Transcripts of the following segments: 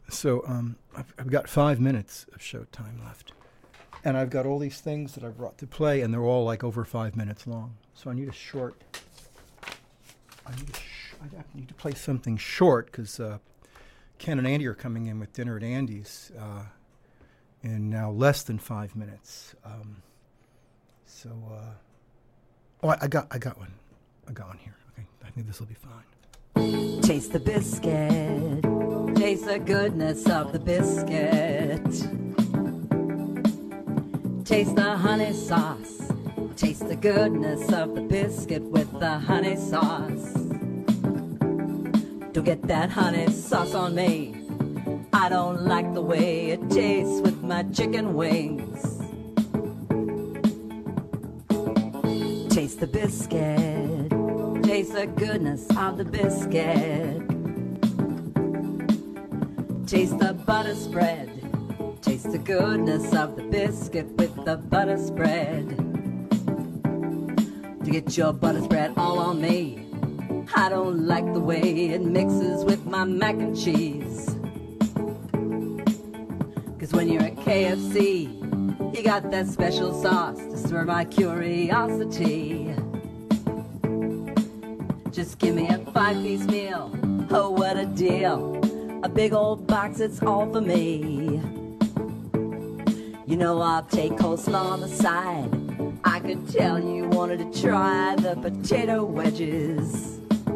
So I've got 5 minutes of show time left. And I've got all these things that I brought to play, and they're all like over 5 minutes long. So I need a short. I need to play something short because Ken and Andy are coming in with dinner at Andy's in now less than 5 minutes. I got one. I got one here. Okay, I think this will be fine. Taste the biscuit. Taste the goodness of the biscuit. Taste the honey sauce. Taste the goodness of the biscuit with the honey sauce. Don't get that honey sauce on me. I don't like the way it tastes with my chicken wings. Taste the biscuit. Taste the goodness of the biscuit. Taste the butter spread. Taste the goodness of the biscuit with the butter spread. To get your butter spread all on me. I don't like the way it mixes with my mac and cheese. Cause when you're at KFC, you got that special sauce to stir my curiosity. Just give me a 5-piece meal, oh what a deal. A big old box, it's all for me. You know I'll take coleslaw on the side. I could tell you wanted to try the potato wedges.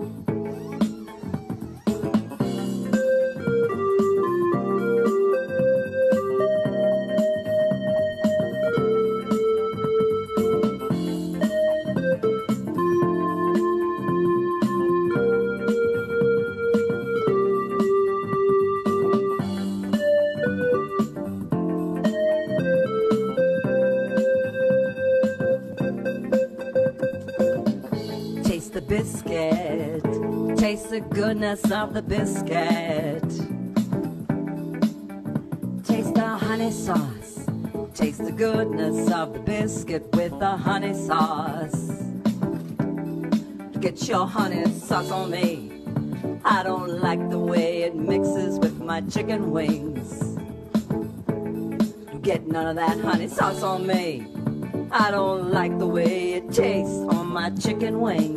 Taste the goodness of the biscuit. Taste the honey sauce. Taste the goodness of the biscuit with the honey sauce. Get your honey sauce on me. I don't like the way it mixes with my chicken wings. Get none of that honey sauce on me. I don't like the way it tastes on my chicken wings.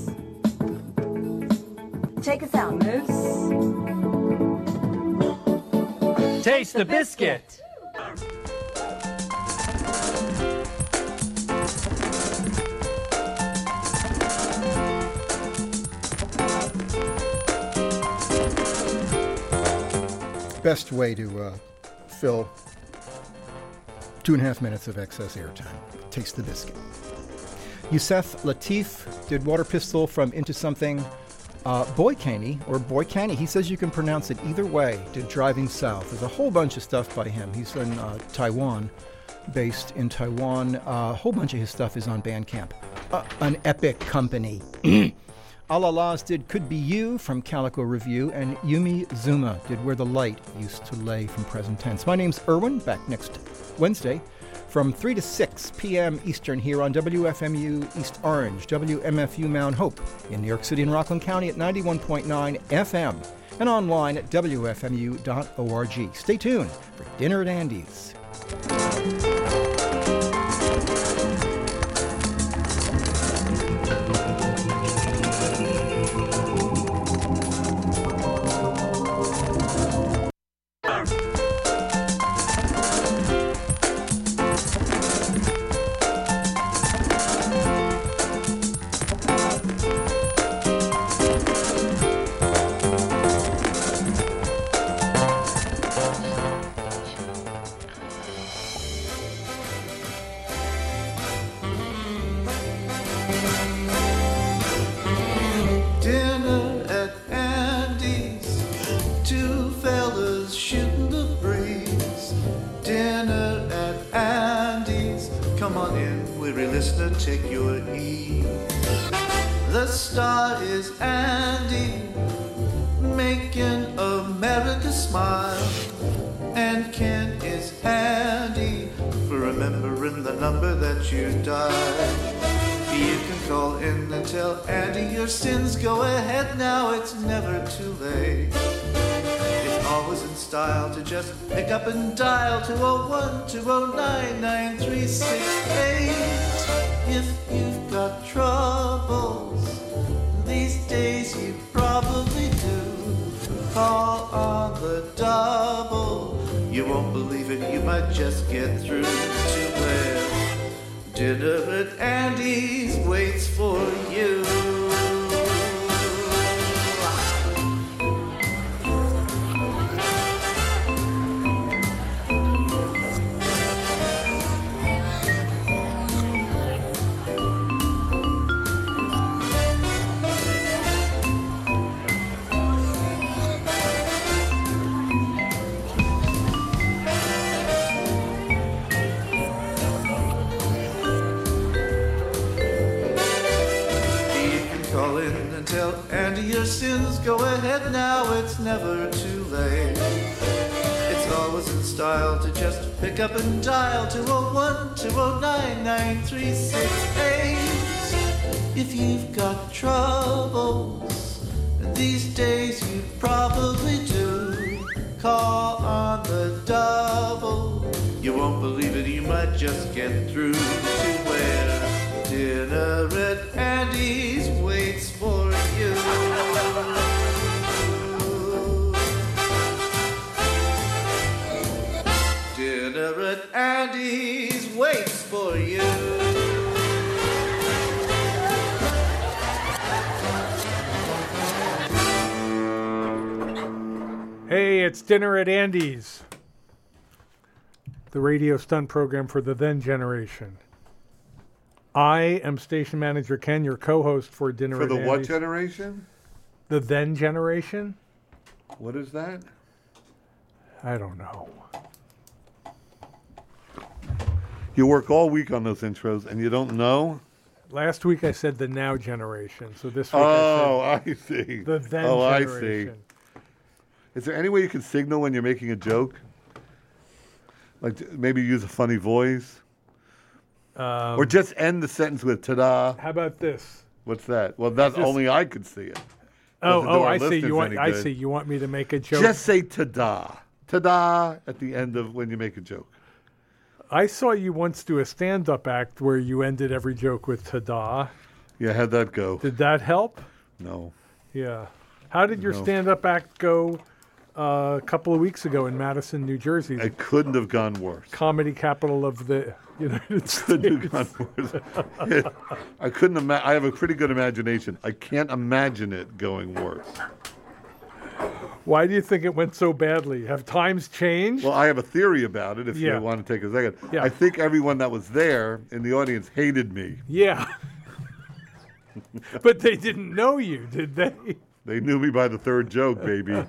Take us out, Moose. Taste the biscuit. Best way to fill 2.5 minutes of excess airtime. Taste the biscuit. Yusef Lateef did Water Pistol from Into Something. Boy Canny, he says you can pronounce it either way, did Driving South. There's a whole bunch of stuff by him. He's in Taiwan, based in Taiwan. A whole bunch of his stuff is on Bandcamp. An epic company. Alalas did Could Be You from Calico Review, and Yumi Zuma did Where the Light Used to Lay from Present Tense. My name's Irwin, back next Wednesday from 3 to 6 p.m. Eastern here on WFMU East Orange, WMFU Mount Hope in New York City and Rockland County at 91.9 FM and online at WFMU.org. Stay tuned for Dinner at Andy's. Sins, go ahead now, it's never too late. It's always in style to just pick up and dial 201-209-9368. If you've got troubles, these days you probably do. Call on the double. You won't believe it, you might just get through to where dinner at Andy's waits for you. And your sins, go ahead now, it's never too late. It's always in style to just pick up and dial 201-209-9368. If you've got troubles, and these days you probably do, call on the double. You won't believe it, you might just get through to where dinner at Andy's waits for you. Dinner at Andy's waits for you. Hey, it's Dinner at Andy's, the radio stunt program for the then generation. I am station manager Ken, your co-host for Dinner at Andy's. For the what generation? The then generation? What is that? I don't know. You work all week on those intros and you don't know? Last week I said the now generation, so this week I said see. the then generation. I see. Is there any way you can signal when you're making a joke? Like maybe use a funny voice? Or just end the sentence with ta-da. How about this? What's that? Well, that's only I could see it. I see. I see. You want me to make a joke? Just say ta-da. Ta-da at the end of when you make a joke. I saw you once do a stand-up act where you ended every joke with ta-da. Yeah, how'd that go? Did that help? No. Yeah. How did your stand-up act go a couple of weeks ago in Madison, New Jersey? It couldn't have gone worse. Comedy capital of the United States. Couldn't have gone worse. I couldn't imagine. I have a pretty good imagination. I can't imagine it going worse. Why do you think it went so badly? Have times changed? Well, I have a theory about it if you want to take a second. Yeah. I think everyone that was there in the audience hated me. Yeah. But they didn't know you, did they? They knew me by the third joke, baby.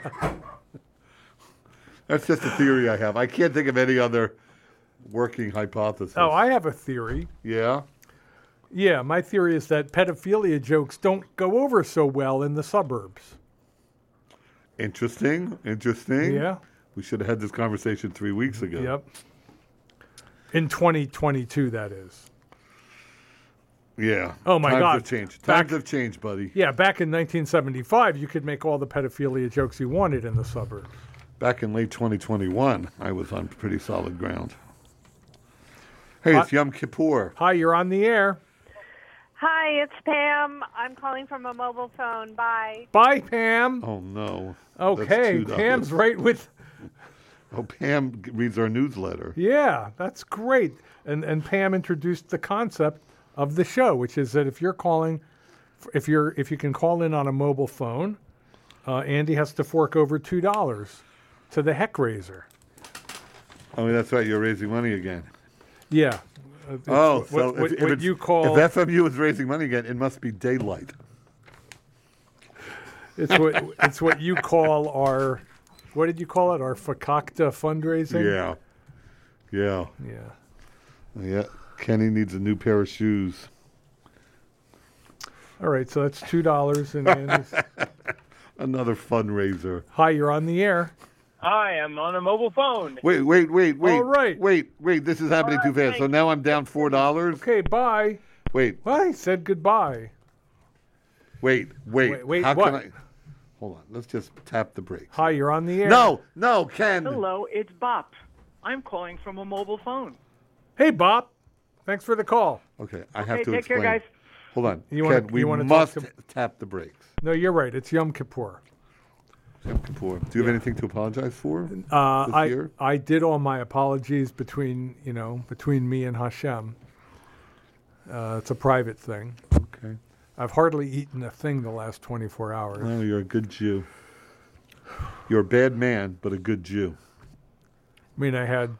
That's just a theory I have. I can't think of any other working hypothesis. Oh, I have a theory. Yeah? Yeah, my theory is that pedophilia jokes don't go over so well in the suburbs. Interesting. Yeah. We should have had this conversation 3 weeks ago. Yep. In 2022, that is. Yeah. Oh, my God. Times have changed. Times have changed, buddy. Yeah, back in 1975, you could make all the pedophilia jokes you wanted in the suburbs. Back in late 2021, I was on pretty solid ground. Hey, it's Yom Kippur. Hi, you're on the air. Hi, it's Pam. I'm calling from a mobile phone. Bye. Bye, Pam. Oh, no. Okay, Pam's right with... Oh, Pam reads our newsletter. Yeah, that's great. And Pam introduced the concept of the show, which is that if you're calling, if you can call in on a mobile phone, Andy has to fork over $2 to the heck raiser. I mean, that's right. You're raising money again. Yeah. If you call... If FMU is raising money again, it must be daylight. It's what you call our... What did you call it? Our fakakta fundraising? Yeah. Kenny needs a new pair of shoes. All right, so that's $2 in Andy's. Another fundraiser. Hi, you're on the air. Hi, I'm on a mobile phone. Wait. All right. Wait, this is happening too fast. So now I'm down $4. Okay, bye. Wait. Well, I said goodbye. Wait. Wait, How what? can I... Hold on. Let's just tap the brakes. Hi, you're on the air. No, Ken. Hello, it's Bop. I'm calling from a mobile phone. Hey, Bob. Thanks for the call. Okay, I have to take explain. care, guys. Hold on. You Ken, wanna- we you wanna must talk to- tap the brakes. No, you're right. It's Yom Kippur. Yom Kippur. Do you have anything to apologize for this year? I did all my apologies between me and Hashem. It's a private thing. Okay. I've hardly eaten a thing the last 24 hours. No, you're a good Jew. You're a bad man, but a good Jew. I mean, I had,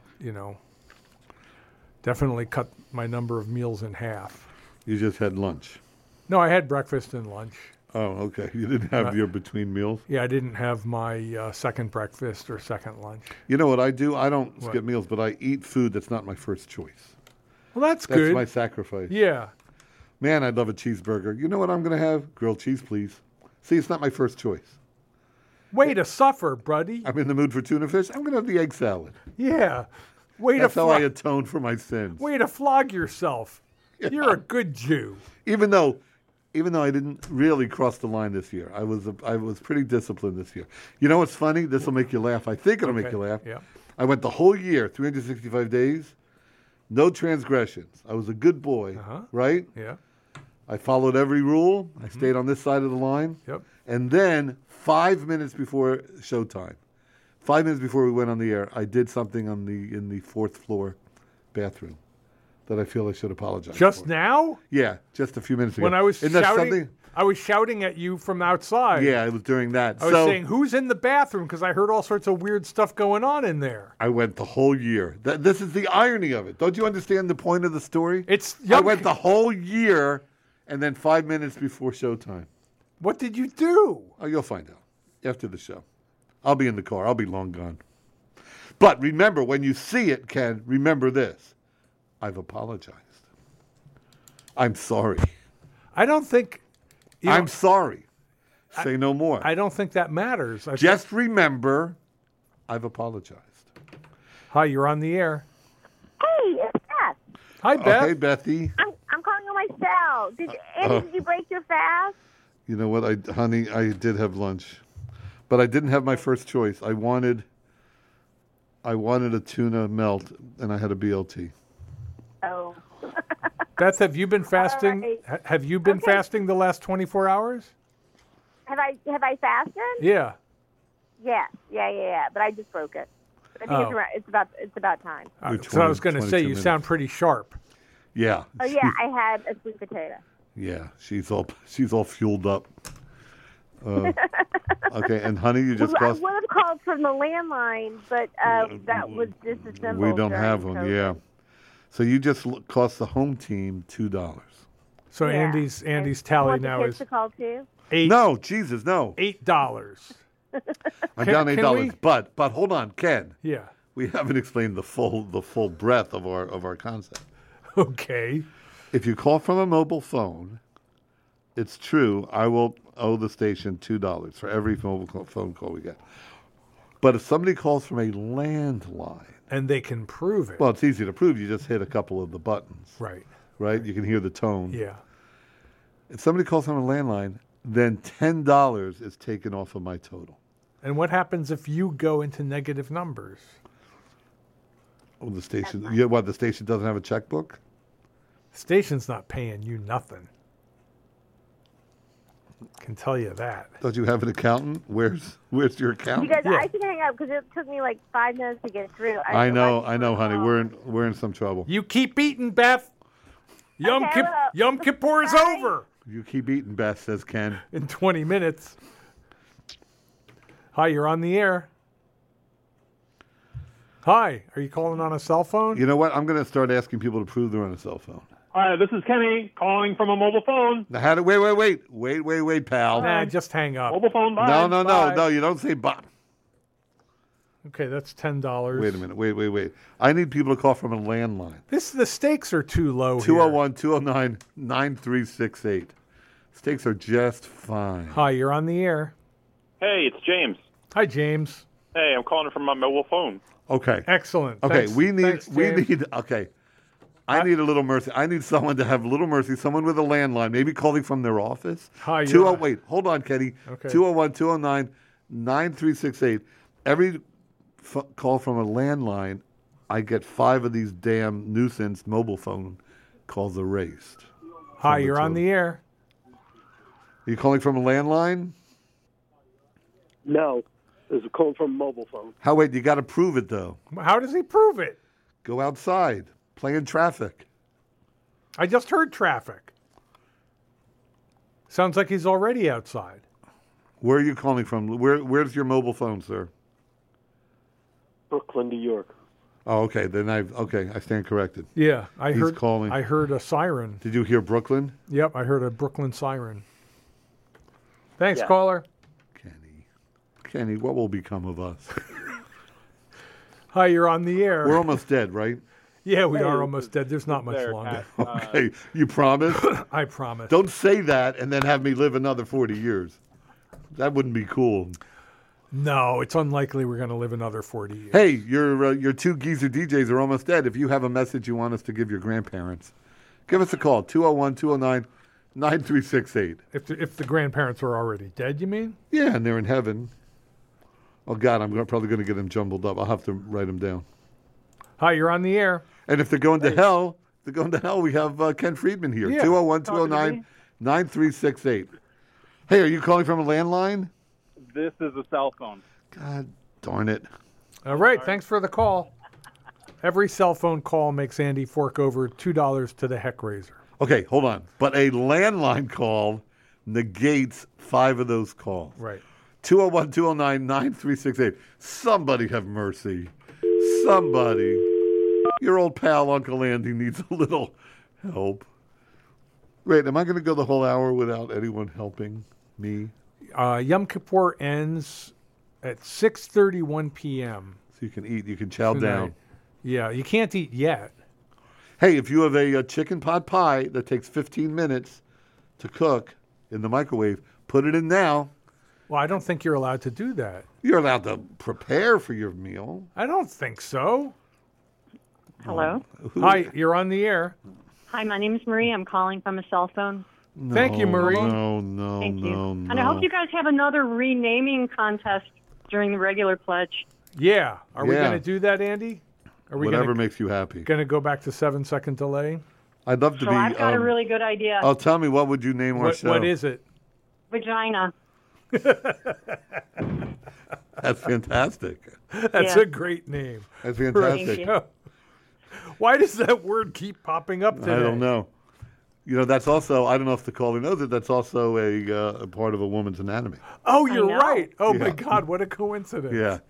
definitely cut my number of meals in half. You just had lunch. No, I had breakfast and lunch. Oh, okay. You didn't have your between meals? Yeah, I didn't have my second breakfast or second lunch. You know what I do? I don't skip meals, but I eat food that's not my first choice. Well, that's good. That's my sacrifice. Yeah. Man, I'd love a cheeseburger. You know what I'm going to have? Grilled cheese, please. See, it's not my first choice. Way to suffer, buddy. I'm in the mood for tuna fish. I'm going to have the egg salad. Yeah. That's how I atone for my sins. Way to flog yourself. Yeah. You're a good Jew. Even though I didn't really cross the line this year. I was pretty disciplined this year. You know what's funny? This will make you laugh. I think it'll make you laugh. Yeah. I went the whole year, 365 days, no transgressions. I was a good boy, right? Yeah. I followed every rule. I stayed on this side of the line. Yep. And then 5 minutes before showtime, 5 minutes before we went on the air, I did something in the fourth floor bathroom that I feel I should apologize Just for. now? Yeah, just a few minutes ago. When I was Isn't that shouting, something? I was shouting at you from outside. Yeah, it was during that. I was saying, who's in the bathroom? Because I heard all sorts of weird stuff going on in there. I went the whole year. This is the irony of it. Don't you understand the point of the story? I went the whole year, and then 5 minutes before showtime. What did you do? Oh, you'll find out after the show. I'll be in the car. I'll be long gone. But remember, when you see it, Ken, remember this. I've apologized. I'm sorry. I don't think... I'm sorry. Say no more. I don't think that matters. Just remember, I've apologized. Hi, you're on the air. Hey, it's Beth. Hi, Beth. Hey, Bethy. I'm calling on my cell. Did you break your fast? You know what, honey, I did have lunch. But I didn't have my first choice. I wanted a tuna melt, and I had a BLT. Oh. Beth, have you been fasting? Right. Have you been fasting the last 24 hours? Have I fasted? Yeah. Yeah. But I just broke it. I think it's about time. So I was going to say, you sound pretty sharp. Yeah. Oh yeah, I had a sweet potato. Yeah, she's all fueled up. Okay, and honey, you just I would have called from the landline, but that was disassembled. We don't have one. COVID. Yeah. So you just cost the home team $2. So yeah. Andy's tally now is to call too? No, Jesus, no. $8. I'm down $8. But hold on, Ken. Yeah. We haven't explained the full breadth of our concept. Okay. If you call from a mobile phone, it's true. I will owe the station $2 for every mobile phone call we get. But if somebody calls from a landline, and they can prove it. Well, it's easy to prove. You just hit a couple of the buttons. Right. Right? You can hear the tone. Yeah. If somebody calls from a landline, then $10 is taken off of my total. And what happens if you go into negative numbers? Oh, the station. Yeah, what? The station doesn't have a checkbook? Station's not paying you nothing. Can tell you that. Don't you have an accountant? Where's your accountant? You guys, I can hang up because it took me like 5 minutes to get through. I know, honey. We're in some trouble. You keep eating, Beth. Yom Kippur is over. You keep eating, Beth, says Ken. In 20 minutes. Hi, you're on the air. Hi, are you calling on a cell phone? You know what? I'm going to start asking people to prove they're on a cell phone. Hi, this is Kenny calling from a mobile phone. Now, wait, pal. Nah, just hang up. Mobile phone, bye. No, you don't say bye. Okay, that's $10. Wait a minute, wait. I need people to call from a landline. The stakes are too low 201-209-9368. Stakes are just fine. Hi, you're on the air. Hey, it's James. Hi, James. Hey, I'm calling from my mobile phone. Okay. Excellent. Okay, Thanks. we need. Thanks, Okay. I need a little mercy. I need someone to have a little mercy, someone with a landline, maybe calling from their office. Hi, wait, hold on, Kenny. Okay. 201-209-9368. Every call from a landline, I get 5 of these damn nuisance mobile phone calls erased. Hi, you're on the air. Are you calling from a landline? No. This is a call from a mobile phone. Wait, you got to prove it, though. How does he prove it? Go outside. Play in traffic. I just heard traffic. Sounds like he's already outside. Where are you calling from? Where's your mobile phone, sir? Brooklyn, New York. Oh, okay. Then I stand corrected. Yeah, He's calling. I heard a siren. Did you hear Brooklyn? Yep, I heard a Brooklyn siren. Thanks, Yeah. caller. Kenny, what will become of us? Hi, you're on the air. We're almost dead, right? Yeah, we are almost dead. There's not much longer. Okay, you promise? I promise. Don't say that and then have me live another 40 years. That wouldn't be cool. No, it's unlikely we're going to live another 40 years. Hey, your 2 geezer DJs are almost dead. If you have a message you want us to give your grandparents, give us a call, 201-209-9368. If the grandparents are already dead, you mean? Yeah, and they're in heaven. Oh, God, I'm probably going to get them jumbled up. I'll have to write them down. Hi, you're on the air. And if they're going to hell, we have Ken Friedman here. Yeah. 201-209-9368. Hey, are you calling from a landline? This is a cell phone. God darn it. All right, thanks for the call. Every cell phone call makes Andy fork over $2 to the heck raiser. Okay, hold on. But a landline call negates 5 of those calls. Right. 201-209-9368. Somebody have mercy. Somebody. Your old pal, Uncle Andy, needs a little help. Wait, am I going to go the whole hour without anyone helping me? Yom Kippur ends at 6:31 p.m. So you can eat. You can chow tonight. down. Yeah, you can't eat yet. Hey, if you have a chicken pot pie that takes 15 minutes to cook in the microwave, put it in now. Well, I don't think you're allowed to do that. You're allowed to prepare for your meal. I don't think so. Hello. Hi, you're on the air. Hi, my name is Marie. I'm calling from a cell phone. No, Thank you, Marie. No. Thank you. And I hope you guys have another renaming contest during the regular pledge. Yeah. Are we Yeah. going to do that, Andy? Are we Whatever makes you happy. Going to go back to 7-second delay? I'd love to So be. I've got a really good idea. Oh, tell me, what would you name our show? What is it? Vagina. That's fantastic. That's a great name. That's fantastic. Why does that word keep popping up today? I don't know. You know, that's also, I don't know if the caller knows it, that's also a part of a woman's anatomy. Oh, you're right. Oh, my Yeah. God, what a coincidence. Yeah.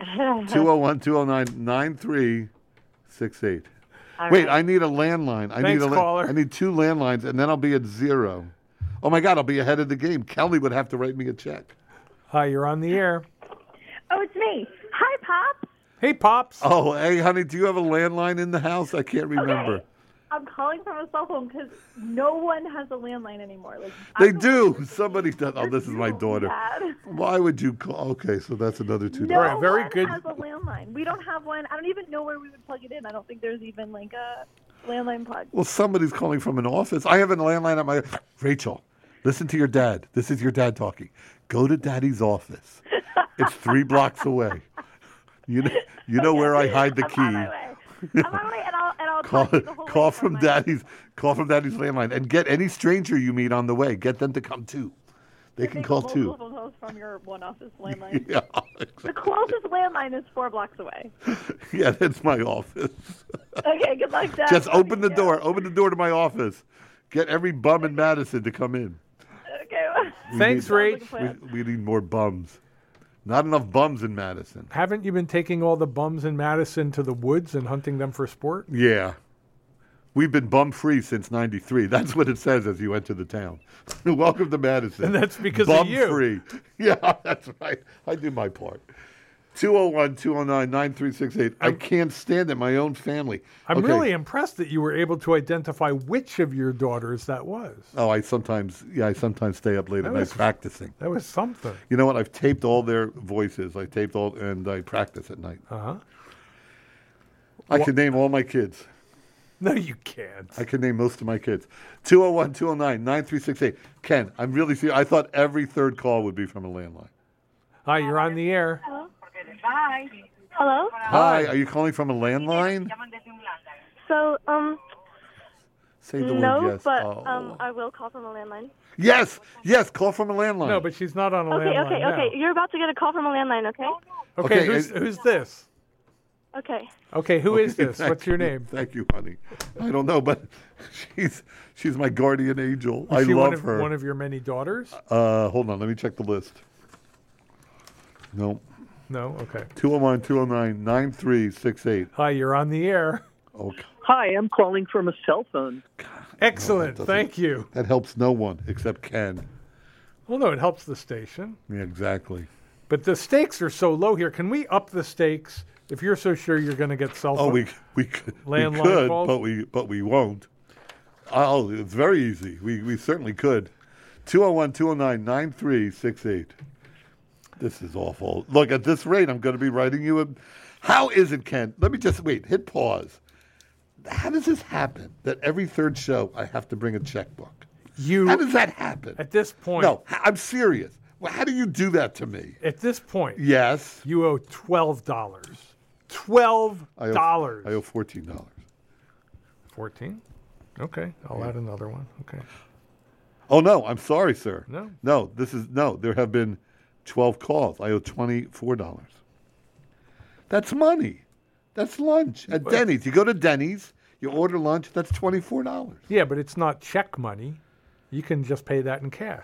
201-209-9368. All Wait, right. I need a landline. Thanks, caller. I need 2 landlines, and then I'll be at 0. Oh, my God, I'll be ahead of the game. Kelly would have to write me a check. Hi, you're on the air. Oh, it's me. Hi, Pop. Hey, Pops. Oh, hey, honey, do you have a landline in the house? I can't remember. Okay. I'm calling from a cell phone because no one has a landline anymore. Like They do. Somebody does. Oh, this is my daughter. Dad. Why would you call? Okay, so that's another $2. No very one good. has a landline. We don't have one. I don't even know where we would plug it in. I don't think there's even like a landline plug. Well, somebody's calling from an office. I have a landline at my... Rachel, listen to your dad. This is your dad talking. Go to Daddy's office. It's 3 blocks away. You know where I hide the key. I'm on my way, and I'll Call, talk to you the whole call way from Daddy's landline and get any stranger you meet on the way. Get them to come too. They can call too. From your one office landline. Yeah, The closest landline is 4 blocks away. yeah, that's my office. Okay, good luck, Dad. Just open the door. Open the door to my office. Get every bum in Madison to come in. Okay. Thanks, Rach. We need more bums. Not enough bums in Madison. Haven't you been taking all the bums in Madison to the woods and hunting them for sport? Yeah. We've been bum-free since 93. That's what it says as you enter the town. Welcome to Madison. And that's because of you. Bum-free. Yeah, that's right. I do my part. 201-209-9368. I can't stand it, my own family. I'm Okay. really impressed that you were able to identify which of your daughters that was. Oh, I sometimes stay up late at night practicing. That was something. You know what? I've taped all their voices. And I practice at night. Uh-huh. I can name all my kids. No, you can't. I can name most of my kids. 201-209-9368. Ken, I'm really serious. I thought every third call would be from a landline. Hi, you're on the air. Hi. Hello? Hi, are you calling from a landline? So, Say the no, word yes. but Oh. I will call from a landline. Yes, call from a landline. No, but she's not on a Okay, landline now. okay. You're about to get a call from a landline, okay? Okay, Okay, who's this? Okay. Okay, who is this? thank What's your you. name? Thank you, honey. I don't know, but she's my guardian angel. Is I she love her. One of your many daughters? Hold on, let me check the list. No. No? Okay. 201-209-9368. Hi, you're on the air. Okay. Hi, I'm calling from a cell phone. Excellent. Thank you. That helps no one except Ken. Well, no, it helps the station. Yeah, exactly. But the stakes are so low here. Can we up the stakes if you're so sure you're going to get cell phone? Oh, we could, landline calls? but we won't. Oh, it's very easy. We certainly could. 201-209-9368. This is awful. Look, at this rate, I'm going to be writing you a... How is it, Ken? Let me just... Wait, hit pause. How does this happen that every third show I have to bring a checkbook? How does that happen? At this point... No, I'm serious. Well, how do you do that to me? At this point... Yes. You owe $12. $12. I owe $14. 14? Okay, I'll add another one. Okay. Oh, no, I'm sorry, sir. No. No, there have been 12 calls. I owe $24. That's money. That's lunch at Denny's. You go to Denny's, you order lunch, that's $24. Yeah, but it's not check money. You can just pay that in cash.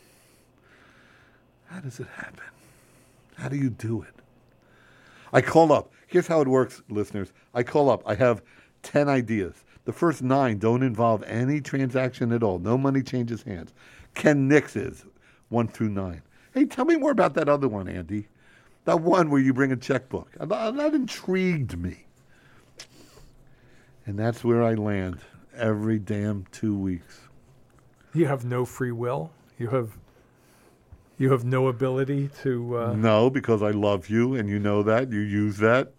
How does it happen? How do you do it? I call up. Here's how it works, listeners. I call up. I have 10 ideas. The first 9 don't involve any transaction at all. No money changes hands. Ken Nix's 1 through 9. Hey, tell me more about that other one, Andy. That one where you bring a checkbook. That intrigued me. And that's where I land every damn 2 weeks. You have no free will. You have no ability to... No, because I love you, and you know that. You use that.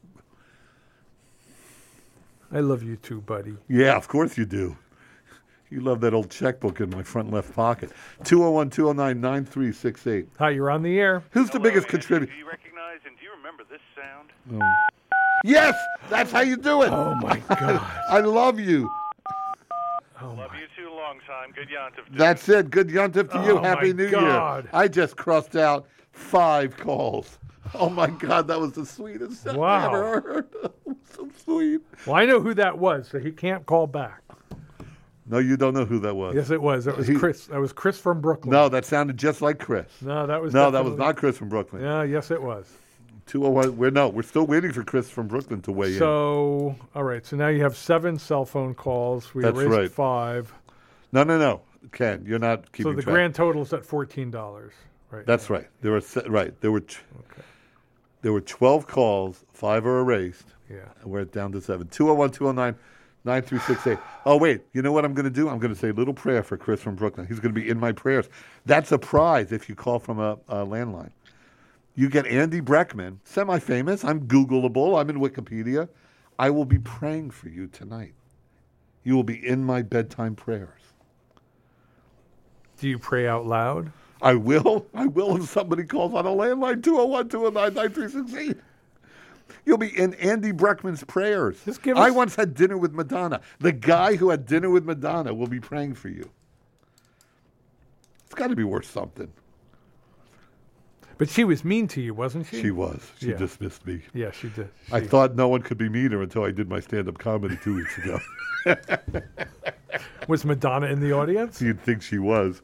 I love you too, buddy. Yeah, of course you do. You love that old checkbook in my front left pocket. 201-209-9368. Hi, you're on the air. Who's the biggest contributor? Do you recognize and do you remember this sound? Yes, that's how you do it. Oh, my God. I love you. Love you too, long time. Good yontif. That's it. Good yontif to you. Oh, Happy my New God. Year. I just crossed out 5 calls. Oh, my God, that was the sweetest sound I Wow. ever heard. So sweet. Well, I know who that was, so he can't call back. No, you don't know who that was. Yes, it was. It was Chris. That was Chris from Brooklyn. No, that sounded just like Chris. No, that was that was definitely- not Chris from Brooklyn. Yeah, yes, it was. 201. We're still waiting for Chris from Brooklyn to weigh in. So, all right. So now you have 7 cell phone calls. We That's erased right. 5. No, Ken, you're not keeping So the track. grand total is at $14. Right. That's right. There were 12 calls. 5 are erased. Yeah. And we're down to 7. 201-209-9368. Oh, wait. You know what I'm going to do? I'm going to say a little prayer for Chris from Brooklyn. He's going to be in my prayers. That's a prize if you call from a landline. You get Andy Breckman, semi-famous. I'm Googleable. I'm in Wikipedia. I will be praying for you tonight. You will be in my bedtime prayers. Do you pray out loud? I will if somebody calls on a landline, 201-209-9368. You'll be in Andy Breckman's prayers. I once had dinner with Madonna. The guy who had dinner with Madonna will be praying for you. It's got to be worth something. But she was mean to you, wasn't she? She was. She Yeah. dismissed me. Yeah, she did. I thought no one could be meaner until I did my stand-up comedy 2 weeks ago. Was Madonna in the audience? You'd think she was.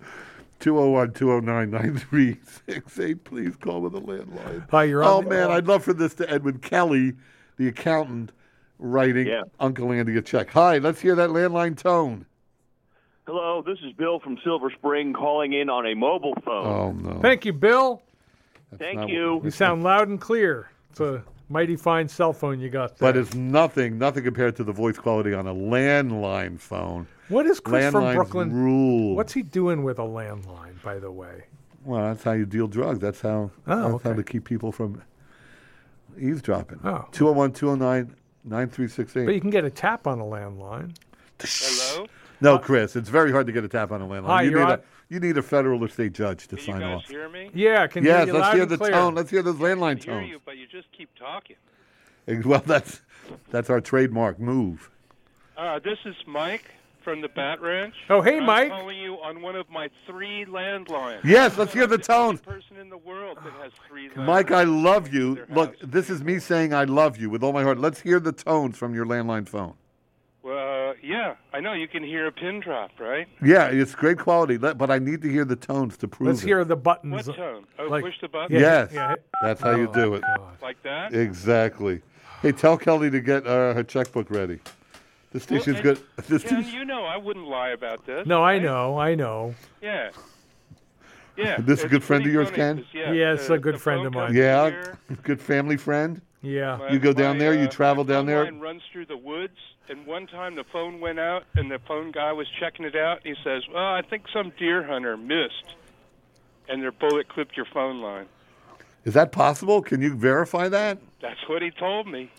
201-209-9368. Please call with a landline. Hi, you're on. Man, I'd love for this to Edwin Kelly, the accountant, writing Uncle Andy a check. Hi, let's hear that landline tone. Hello, this is Bill from Silver Spring calling in on a mobile phone. Oh, no. Thank you, Bill. Thank you. You sound loud and clear. It's a mighty fine cell phone you got there. But it's nothing compared to the voice quality on a landline phone. What is Chris from Landlines Brooklyn? Rule. What's he doing with a landline, by the way? Well, that's how you deal drugs. That's how. That's how to keep people from eavesdropping. Oh. 201-209-9368. 9368. But you can get a tap on a landline. Hello? No, Chris, it's very hard to get a tap on a landline. Hi, you need a federal or state judge to Can sign you guys off. hear me? Yeah, I can yes, hear you let's loud hear and the clear. tone. Let's hear those landline I can hear tones. you, but you just keep talking. Well, that's our trademark move. This is Mike from the Bat Ranch. Oh, hey, Mike. I'm calling you on one of my 3 landlines. Yes, let's hear the tones. I'm the only person in the world that has 3 landlines. Mike, I love you. Look, this is me saying I love you with all my heart. Let's hear the tones from your landline phone. Well, yeah, I know. You can hear a pin drop, right? Yeah, it's great quality, but I need to hear the tones to prove Let's it. hear the buttons. What tone? Oh, Like- push the button? Yes, Yeah. that's how you do it. Like that? Exactly. Hey, tell Kelly to get her checkbook ready. The station's good. Ken, you know I wouldn't lie about this. No, right? I know. Yeah. Yeah. This a good friend of yours, Ken? Yeah, it's a good friend of mine. Yeah, good family friend. Yeah. You go down there, you travel down My there. line runs through the woods, and one time the phone went out, and the phone guy was checking it out. And he says, "Well, I think some deer hunter missed, and their bullet clipped your phone line." Is that possible? Can you verify that? That's what he told me.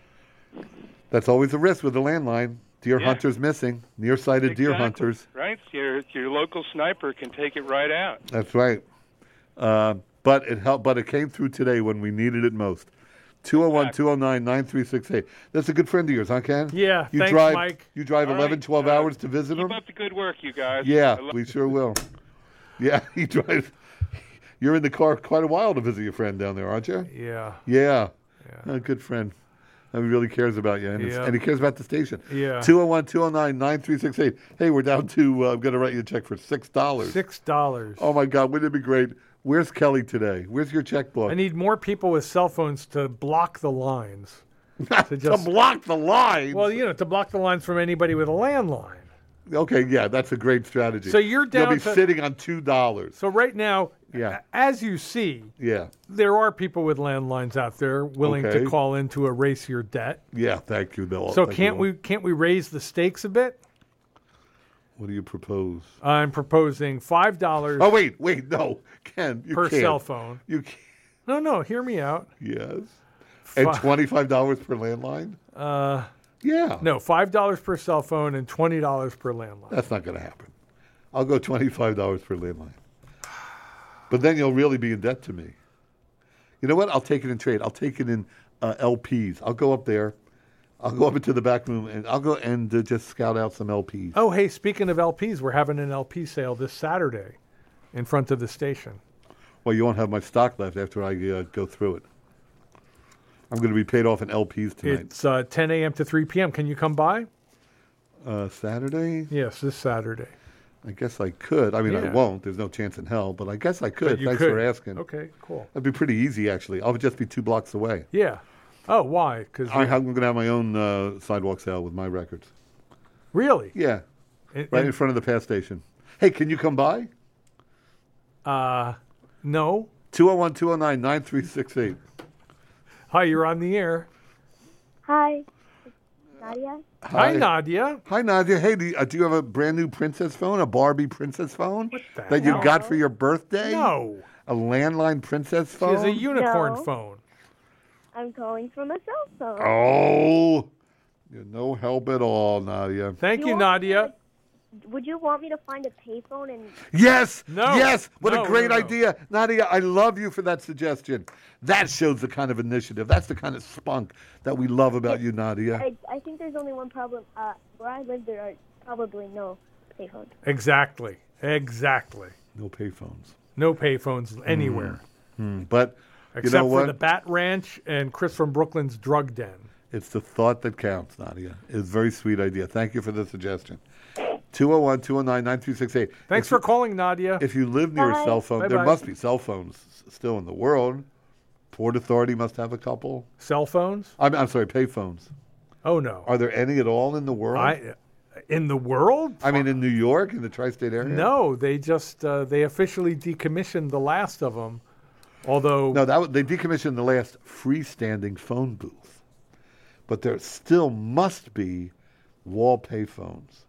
That's always a risk with the landline. Deer hunters missing, nearsighted deer hunters. Right? Your local sniper can take it right out. That's right. But it helped. But it came through today when we needed it most. 201-209-9368. That's a good friend of yours, huh, Ken? Yeah, you thanks, drive, Mike. You drive All 11, right, 12 hours to visit him? Keep up the good work, you guys. Yeah, I love- we sure will. Yeah, he drives. You're in the car quite a while to visit your friend down there, aren't you? Yeah. Yeah. A good friend. He really cares about you, and he cares about the station. Yeah. 201-209-9368. Hey, we're down to, I'm going to write you a check for $6. $6. Oh, my God, wouldn't it be great? Where's Kelly today? Where's your checkbook? I need more people with cell phones to block the lines. To block the lines? Well, to block the lines from anybody with a landline. Okay, yeah, that's a great strategy. So you're down You'll be to- sitting on $2. So right now, Yeah. as you see, Yeah. there are people with landlines out there willing Okay. to call in to erase your debt. Yeah, thank you, Bill. So Thank you. can't we raise the stakes a bit? What do you propose? I'm proposing $5 Oh, wait, no. Ken, you per can't. cell phone. You can't. No, hear me out. Yes. And $25 per landline? Yeah. No, $5 per cell phone and $20 per landline. That's not going to happen. I'll go $25 per landline. But then you'll really be in debt to me. You know what? I'll take it in trade. I'll take it in LPs. I'll go up there. I'll go up into the back room, and I'll go and just scout out some LPs. Oh, hey, speaking of LPs, we're having an LP sale this Saturday in front of the station. Well, you won't have my stock left after I go through it. I'm going to be paid off in LPs tonight. It's 10 a.m. to 3 p.m. Can you come by? Saturday? Yes, this Saturday. I guess I could. I mean, I Yeah. won't. There's no chance in hell, but I guess I could. But you Thanks could. for asking. Okay, cool. That'd be pretty easy, actually. I'll just be 2 blocks away. Yeah. Oh, why? Because I'm going to have my own sidewalk sale with my records. Really? Yeah. Right in front of the pass station. Hey, can you come by? No. 201-209-9368. Hi, you're on the air. Hi. Nadia? Hi, Nadia. Hi, Nadia. Hey, do you have a brand new princess phone, a Barbie princess phone that you hell? got for your birthday? No. A landline princess She phone? has a unicorn No. phone. I'm calling from a cell phone. Oh, you're no help at all, Nadia. Thank you, want Nadia. Would you want me to find a payphone and... Yes. No. Yes. What No, a great no. idea. Nadia, I love you for that suggestion. That shows the kind of initiative. That's the kind of spunk that we love about you, Nadia. I think there's only one problem. Where I live, there are probably no payphones. Exactly. No payphones. No payphones anywhere. But Except you know for what? the Bat Ranch and Chris from Brooklyn's Drug Den. It's the thought that counts, Nadia. It's a very sweet idea. Thank you for the suggestion. 201-209-9368. Thanks for calling, Nadia. If you live near a Bye. cell phone, there Bye-bye. must be cell phones still in the world. Port Authority must have a couple. Cell phones? I'm sorry, payphones. Oh, no. Are there any at all in the world? In the world? I mean, in New York, in the tri-state area? No, they just they officially decommissioned the last of them. Although No, they decommissioned the last freestanding phone booth. But there still must be wall payphones.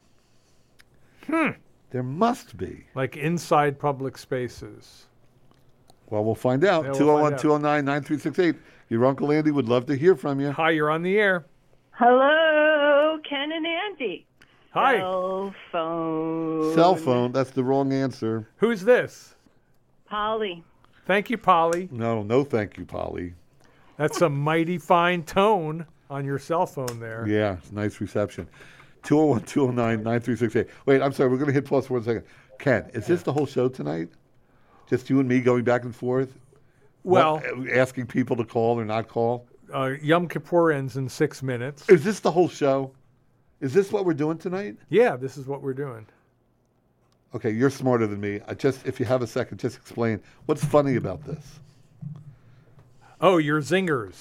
There must be. like inside public spaces. Well, we'll find out. Yeah, we'll find out. 201-209-9368. Your Uncle Andy would love to hear from you. Hi, you're on the air. Hello, Ken and Andy. Hi. Cell phone. Cell phone. That's the wrong answer. Who's this? Polly. Thank you, Polly. No, thank you, Polly. That's a mighty fine tone on your cell phone there. Yeah, it's nice reception. 201-209-9368. Wait, I'm sorry. We're going to hit pause for 1 second. Ken, is this the whole show tonight? Just you and me going back and forth? Well, asking people to call or not call? Yom Kippur ends in 6 minutes. Is this the whole show? Is this what we're doing tonight? Yeah, this is what we're doing. Okay, you're smarter than me. If you have a second, just explain what's funny about this. Oh, your zingers.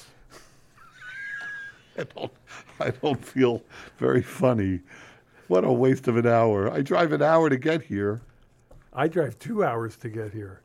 I don't feel very funny. What a waste of an hour. I drive an hour to get here. I drive 2 hours to get here.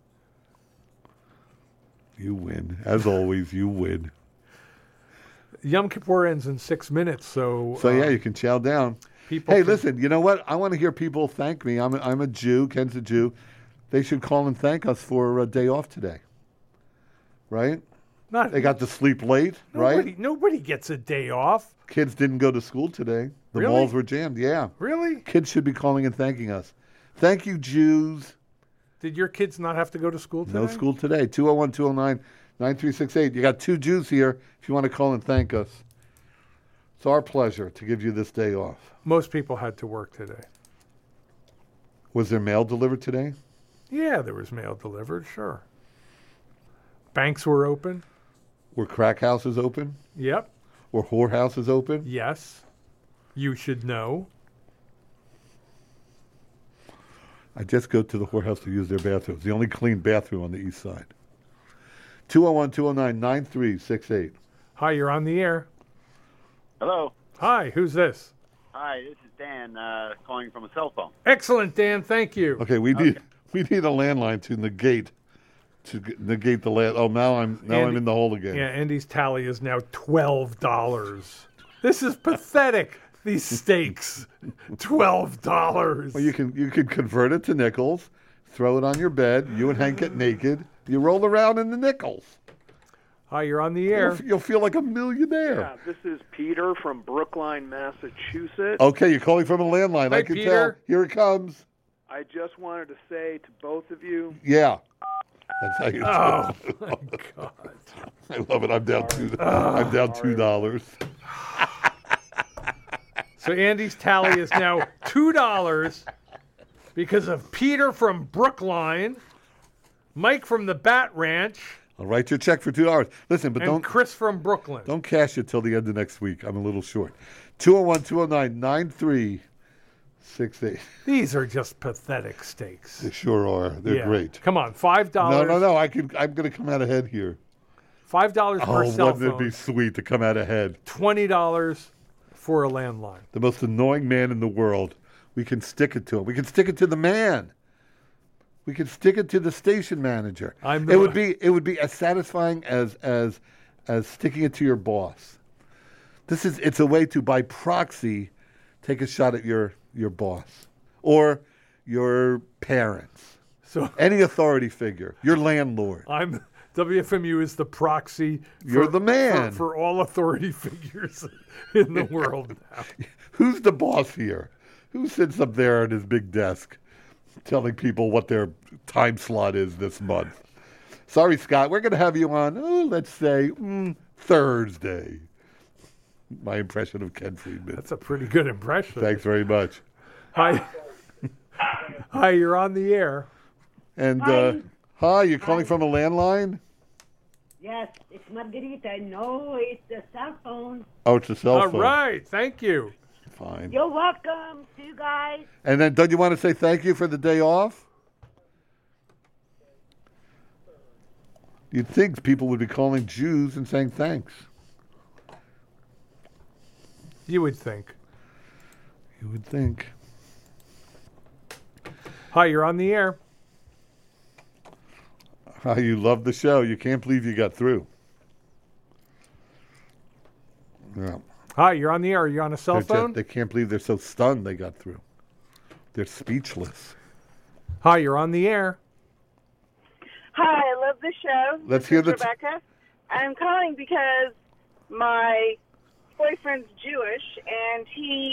You win. As always, you win. Yom Kippur ends in 6 minutes, so yeah, you can chow down. Listen, you know what? I want to hear people thank me. I'm a Jew. Ken's a Jew. They should call and thank us for a day off today. Right? They got to sleep late, right? Nobody gets a day off. Kids didn't go to school today. The Really? malls were jammed. Yeah. Really? Kids should be calling and thanking us. Thank you, Jews. Did your kids not have to go to school today? No school today. 201-209-9368. You got 2 Jews here if you want to call and thank us. It's our pleasure to give you this day off. Most people had to work today. Was there mail delivered today? Yeah, there was mail delivered, sure. Banks were open. Were crack houses open? Yep. Were whorehouses open? Yes. You should know. I just go to the whorehouse to use their bathrooms. The only clean bathroom on the east side. 201-209-9368. Hi, you're on the air. Hello. Hi, who's this? Hi, this is Dan calling from a cell phone. Excellent, Dan. Thank you. Okay, we need a landline to negate the land. Oh, now I'm in the hole again. Yeah, Andy's tally is now $12. This is pathetic. These steaks, $12. Well, you can convert it to nickels, throw it on your bed. You and Hank get naked. You roll around in the nickels. Hi, you're on the air. You'll feel like a millionaire. Yeah, this is Peter from Brookline, Massachusetts. Okay, you're calling from a landline. Hi, I can Peter. tell. Here it comes. I just wanted to say to both of you. Yeah. That's how you Oh, my God. I love it. I'm down $2. So Andy's tally is now $2 because of Peter from Brookline, Mike from the Bat Ranch, I'll write you a check for $2. Listen, but and don't Chris from Brooklyn. Don't cash it till the end of next week. I'm a little short. 201-209-9368. These are just pathetic steaks. They sure are. They're Yeah. great. Come on, $5. No. I'm going to come out ahead here. $5 per cell wouldn't phone. it be sweet to come out ahead? $20 for a landline. The most annoying man in the world. We can stick it to him. We can stick it to the man. We can stick it to the station manager. It would be as satisfying as sticking it to your boss. It's a way to, by proxy, take a shot at your boss or your parents. So any authority figure, your landlord. WFMU is the proxy. You're the man for all authority figures in the world now. Who's the boss here? Who sits up there at his big desk telling people what their time slot is this month? Sorry, Scott, we're going to have you on, let's say, Thursday. My impression of Ken Friedman. That's a pretty good impression. Thanks very much. Hi. Hi, you're on the air. And, hi, you're calling from a landline? Yes, it's Margarita. No, it's a cell phone. Oh, it's a cell phone. All right, thank you. Fine. You're welcome. See you guys. And then, don't you want to say thank you for the day off? You'd think people would be calling Jews and saying thanks. You would think. You would think. Hi, you're on the air. How you love the show. You can't believe you got through. Yeah. Hi, you're on the air. Are you on a cell phone? They can't believe they're so stunned they got through. They're speechless. Hi, you're on the air. Hi, I love the show. Let's This hear is the Rebecca. I'm calling because my ex-boyfriend's Jewish, and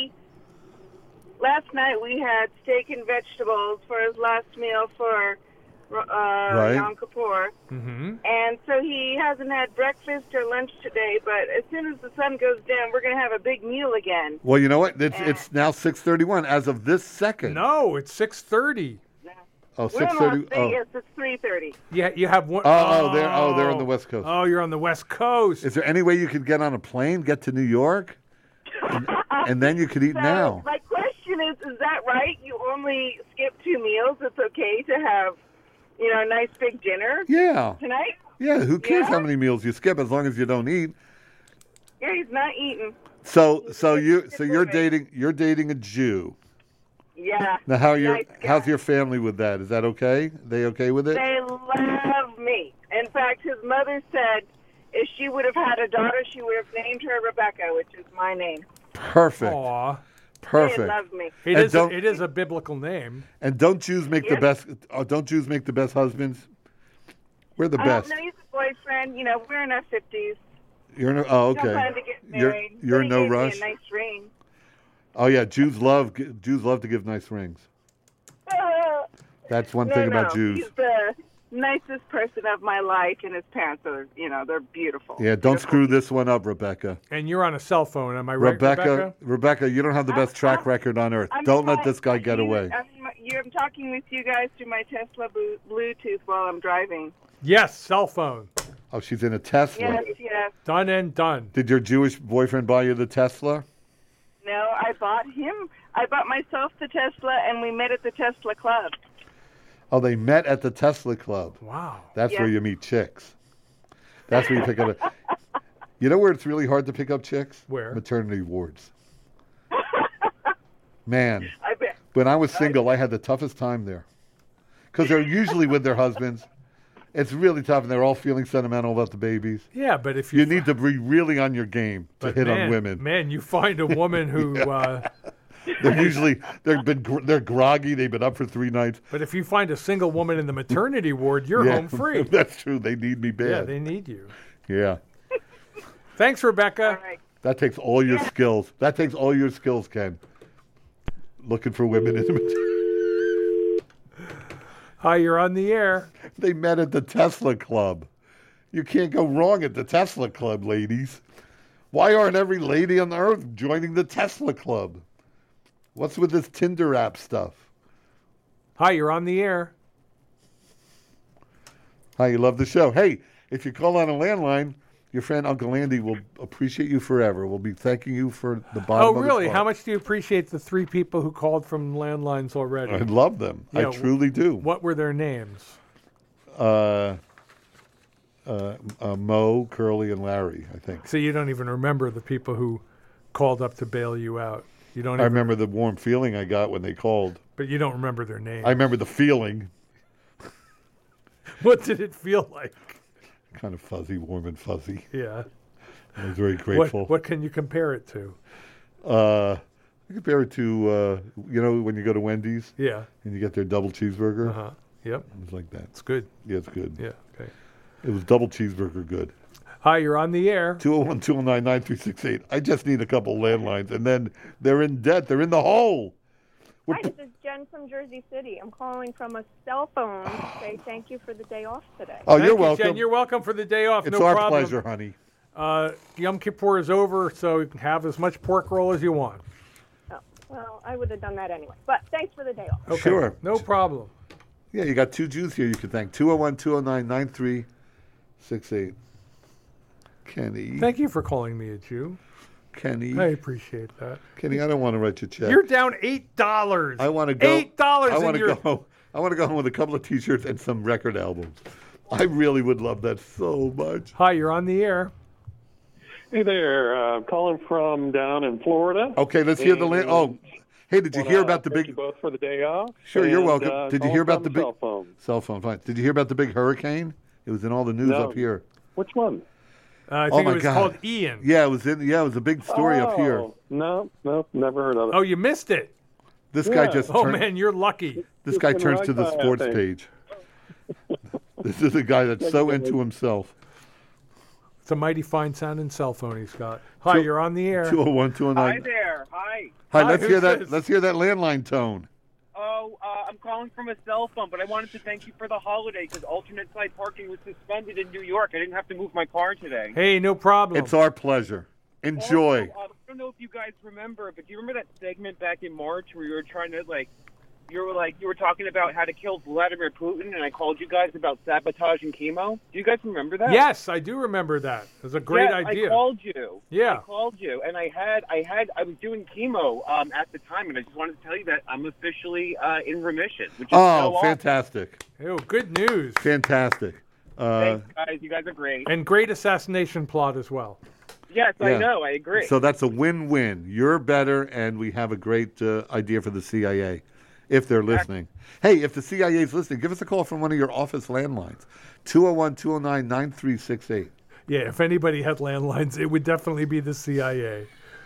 last night we had steak and vegetables for his last meal for Yom Kippur. Mm-hmm. And so he hasn't had breakfast or lunch today, but as soon as the sun goes down, we're going to have a big meal again. Well, you know what? It's now 6:31 as of this second. No, it's 6:30. Oh, We're in 6:30. Las Vegas. It's 3:30. Yeah, you have one. They're on the West Coast. Oh, you're on the West Coast. Is there any way you could get on a plane, get to New York, and then you could eat now? My question is that right? You only skip 2 meals. It's okay to have, a nice big dinner. Yeah. Tonight. Yeah. Who cares how many meals you skip as long as you don't eat? Yeah, he's not eating. So you're dating a Jew. Yeah. Now how's your family with that? Is that okay? They okay with it? They love me. In fact, his mother said if she would have had a daughter, she would have named her Rebecca, which is my name. Perfect. Aw. Perfect. They love me. It is a biblical name. And don't Jews make the best? Don't Jews make the best husbands? We're the best. No, he's a boyfriend. We're in our 50s. You're okay. Don't plan to get married. You're in no He gave me rush. a nice ring. Oh yeah, Jews love to give nice rings. That's one thing about Jews. He's the nicest person of my life, and his parents are, they're beautiful. Yeah, don't screw this one up, Rebecca. And you're on a cell phone, am I right, Rebecca, you don't have the best track record on earth. Don't let this guy get away. I'm talking with you guys through my Tesla Bluetooth while I'm driving. Yes, cell phone. Oh, she's in a Tesla. Yes. Done and done. Did your Jewish boyfriend buy you the Tesla? No, I bought myself the Tesla, and we met at the Tesla Club. Oh, they met at the Tesla Club. Wow. That's where you meet chicks. That's where you pick up. You know where it's really hard to pick up chicks? Where? Maternity wards. Man, I bet. when I was single, I had the toughest time there. Because they're usually with their husbands. It's really tough, and they're all feeling sentimental about the babies. Yeah, but if you need to be really on your game to hit on women. Man, you find a woman who they're groggy. They've been up for 3 nights. But if you find a single woman in the maternity ward, you're home free. That's true. They need me bad. Yeah, they need you. Yeah. Thanks, Rebecca. All right. That takes all your skills. That takes all your skills, Ken. Looking for women in the maternity. Hi, you're on the air. They met at the Tesla Club. You can't go wrong at the Tesla Club, ladies. Why aren't every lady on the earth joining the Tesla Club? What's with this Tinder app stuff? Hi, you're on the air. Hi, you love the show. Hey, if you call on a landline, your friend Uncle Andy will appreciate you forever. We'll be thanking you for the bottom of Oh, his really? heart. How much do you appreciate the 3 people who called from landlines already? I love them. Yeah, I truly do. What were their names? Mo, Curly, and Larry, I think. So you don't even remember the people who called up to bail you out. You don't. I remember the warm feeling I got when they called. But you don't remember their names. I remember the feeling. What did it feel like? Kind of fuzzy, warm and fuzzy. Yeah. I was very grateful. What can you compare it to? I compare it to, when you go to Wendy's? Yeah. And you get their double cheeseburger? Uh-huh. Yep. It was like that. It's good. Yeah, it's good. Yeah, okay. It was double cheeseburger good. Hi, you're on the air. 201-209-9368. I just need a couple landlines, and then they're in debt. They're in the hole. Hi, this is Jen from Jersey City. I'm calling from a cell phone to say thank you for the day off today. Oh, Thank you're you, welcome. Jen. You're welcome for the day off. It's no our problem. pleasure, honey. Yom Kippur is over, so you can have as much pork roll as you want. Oh, well, I would have done that anyway. But thanks for the day off. Okay. Sure. No problem. Yeah, you got 2 Jews here you can thank. 201-209-9368. Kenny. Thank you for calling me a Jew. Kenny. I appreciate that. Kenny, I don't want to write you a check. You're down $8. I want to go. $8. I want to go. I want to go home with a couple of T-shirts and some record albums. I really would love that so much. Hi, you're on the air. Hey there, I'm calling from down in Florida. Okay, let's hear the land. Oh, hey, did you hear about the thank big? you both for the day off. Sure, you're and, welcome. Did you hear about the big cell phone? Cell phone, fine. Did you hear about the big hurricane? It was in all the news No. up here. Which one? I Oh think my it was God. called Ian. Yeah, it was in. Yeah, it was a big story up here. No, never heard of it. Oh, you missed it. This guy just. Oh, turned, man, you're lucky. This guy Just turns right to the by, I sports think. page. This is a guy that's so into himself. It's a mighty fine sounding cell phone he's got. Hi, you're on the air. 201 209. Hi there. Hi. Hi, Hi, let's who's hear that. this? Let's hear that landline tone. Oh, I'm calling from a cell phone, but I wanted to thank you for the holiday because alternate side parking was suspended in New York. I didn't have to move my car today. Hey, no problem. It's our pleasure. Enjoy. Also, I don't know if you guys remember, but do you remember that segment back in March where you were trying to you were talking about how to kill Vladimir Putin, and I called you guys about sabotage and chemo? Do you guys remember that? Yes, I do remember that. It was a great Yes, idea. I called you. Yeah. I called you, and I was doing chemo at the time, and I just wanted to tell you that I'm officially in remission, which is so awesome. Fantastic. Oh, good news. Fantastic. Thanks, guys. You guys are great. And great assassination plot as well. Yes, I Yeah. know. I agree. So that's a win-win. You're better, and we have a great idea for the CIA, if they're listening. Hey, if the CIA is listening, give us a call from one of your office landlines, 201-209-9368. Yeah, if anybody had landlines, it would definitely be the CIA.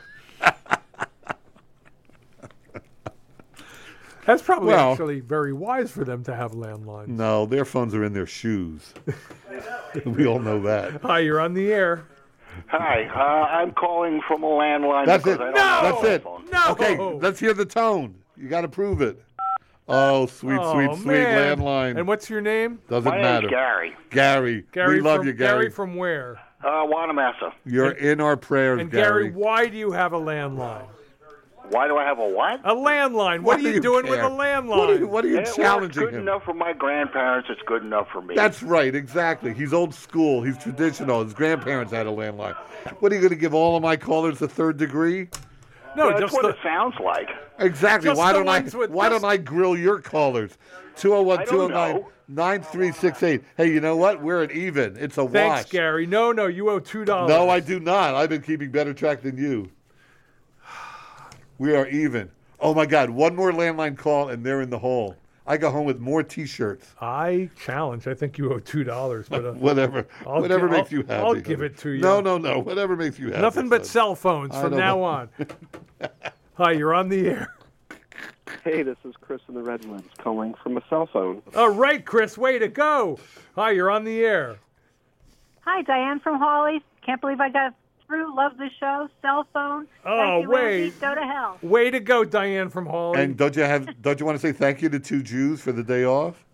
That's probably actually very wise for them to have landlines. No, their phones are in their shoes. We all know that. Hi, you're on the air. Hi, I'm calling from a landline. That's it. because I don't have That's a it. phone. No. Okay, let's hear the tone. You got to prove it. Oh, sweet, Oh, sweet, sweet man. landline. And what's your name? Doesn't My matter. name's Gary. Gary. Gary We love from, you, Gary. Gary from where? Wanamassa. You're in our prayers, And Gary. Gary, why do you have a landline? Why do I have a what? A landline. What do are you you doing care? with a landline? What are you It was challenging good him? enough for my grandparents. It's good enough for me. That's right, exactly. He's old school. He's traditional. His grandparents had a landline. What are you going to give all of my callers a third degree? No, That's just what the, it sounds like. Exactly. Just Why the don't I? ones with Why just- don't I grill your callers? 201-209-9368. Hey, you know what? We're at even. It's a Thanks, wash. Gary. No, you owe $2. No, I do not. I've been keeping better track than you. We are even. Oh my God! One more landline call, and they're in the hole. I go home with more T-shirts. I challenge. I think you owe $2, but Whatever. Whatever makes you happy. I'll give it to you. No. Whatever makes you happy. Nothing but son. cell phones I from don't now know. on. Hi, you're on the air. Hey, this is Chris in the Redlands calling from a cell phone. All right, Chris, way to go. Hi, you're on the air. Hi, Diane from Hawley. Can't believe I got through. Love the show. Cell phone. Oh, Thank you, wait. Andy. Go to hell. Way to go, Diane from Hawley. And don't you want to say thank you to two Jews for the day off?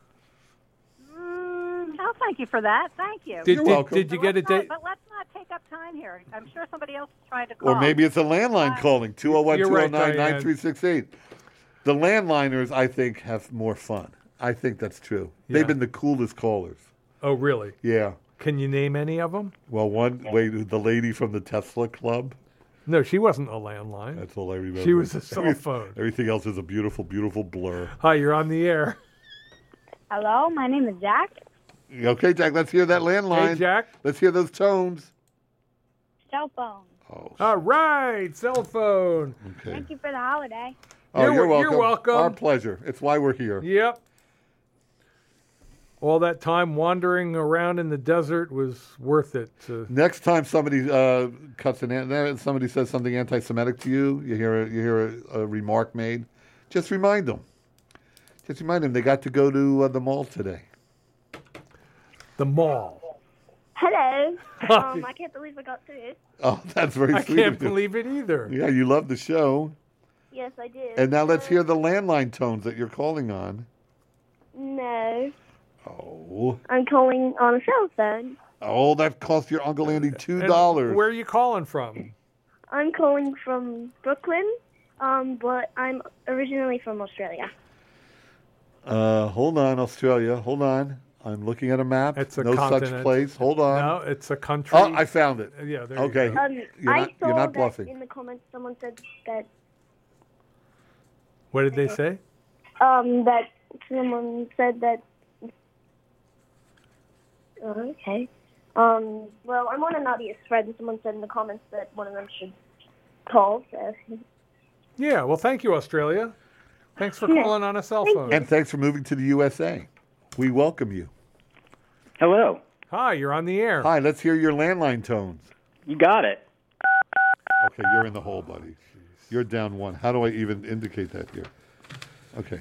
Oh, thank you for that. Thank you. Did you But get a let's not- date? But let's not take up time here. I'm sure somebody else is trying to call. Or maybe it's a landline calling, You're right, 201-209-9368. The landliners, I think, have more fun. I think that's true. Yeah. They've been the coolest callers. Oh, really? Yeah. Can you name any of them? Well, the lady from the Tesla Club. No, she wasn't a landline. That's all I remember. She was a cell phone. Everything else is a beautiful, beautiful blur. Hi, you're on the air. Hello, my name is Jack. Okay, Jack, let's hear that landline. Hey, Jack. Let's hear those tones. Cell phone. All right, cell phone. Okay. Thank you for the holiday. Oh, you're welcome. You're welcome. Our pleasure. It's why we're here. Yep. All that time wandering around in the desert was worth it. Next time somebody somebody says something anti-Semitic to you, you hear a remark made, just remind them. Just remind them they got to go to the mall today. The mall. Hello. I can't believe I got through it. Oh, that's very I sweet. can't of you. believe it either. Yeah, you love the show. Yes, I did. And now let's hear the landline tones that you're calling on. No, Oh, I'm calling on a cell phone. that cost your Uncle Andy And $2. where are you calling from? I'm calling from Brooklyn, but I'm originally from Australia. Hold on, Australia. Hold on. I'm looking at a map. It's a no continent. such place. Hold on. No, it's a country. Oh, I found it. Yeah, there Okay. you go. I saw you're not that bluffing. in the comments someone said that What did they say? that someone said that. Oh, okay. Well, I'm on a Nadia's thread, and someone said in the comments that one of them should call. So. Yeah, well, thank you, Australia. Thanks for Yeah. calling on a cell Thank phone. And thanks for moving to the USA. We welcome you. Hello. Hi, you're on the air. Hi, let's hear your landline tones. You got it. Okay, you're in the hole, buddy. You're down one. How do I even indicate that here? Okay.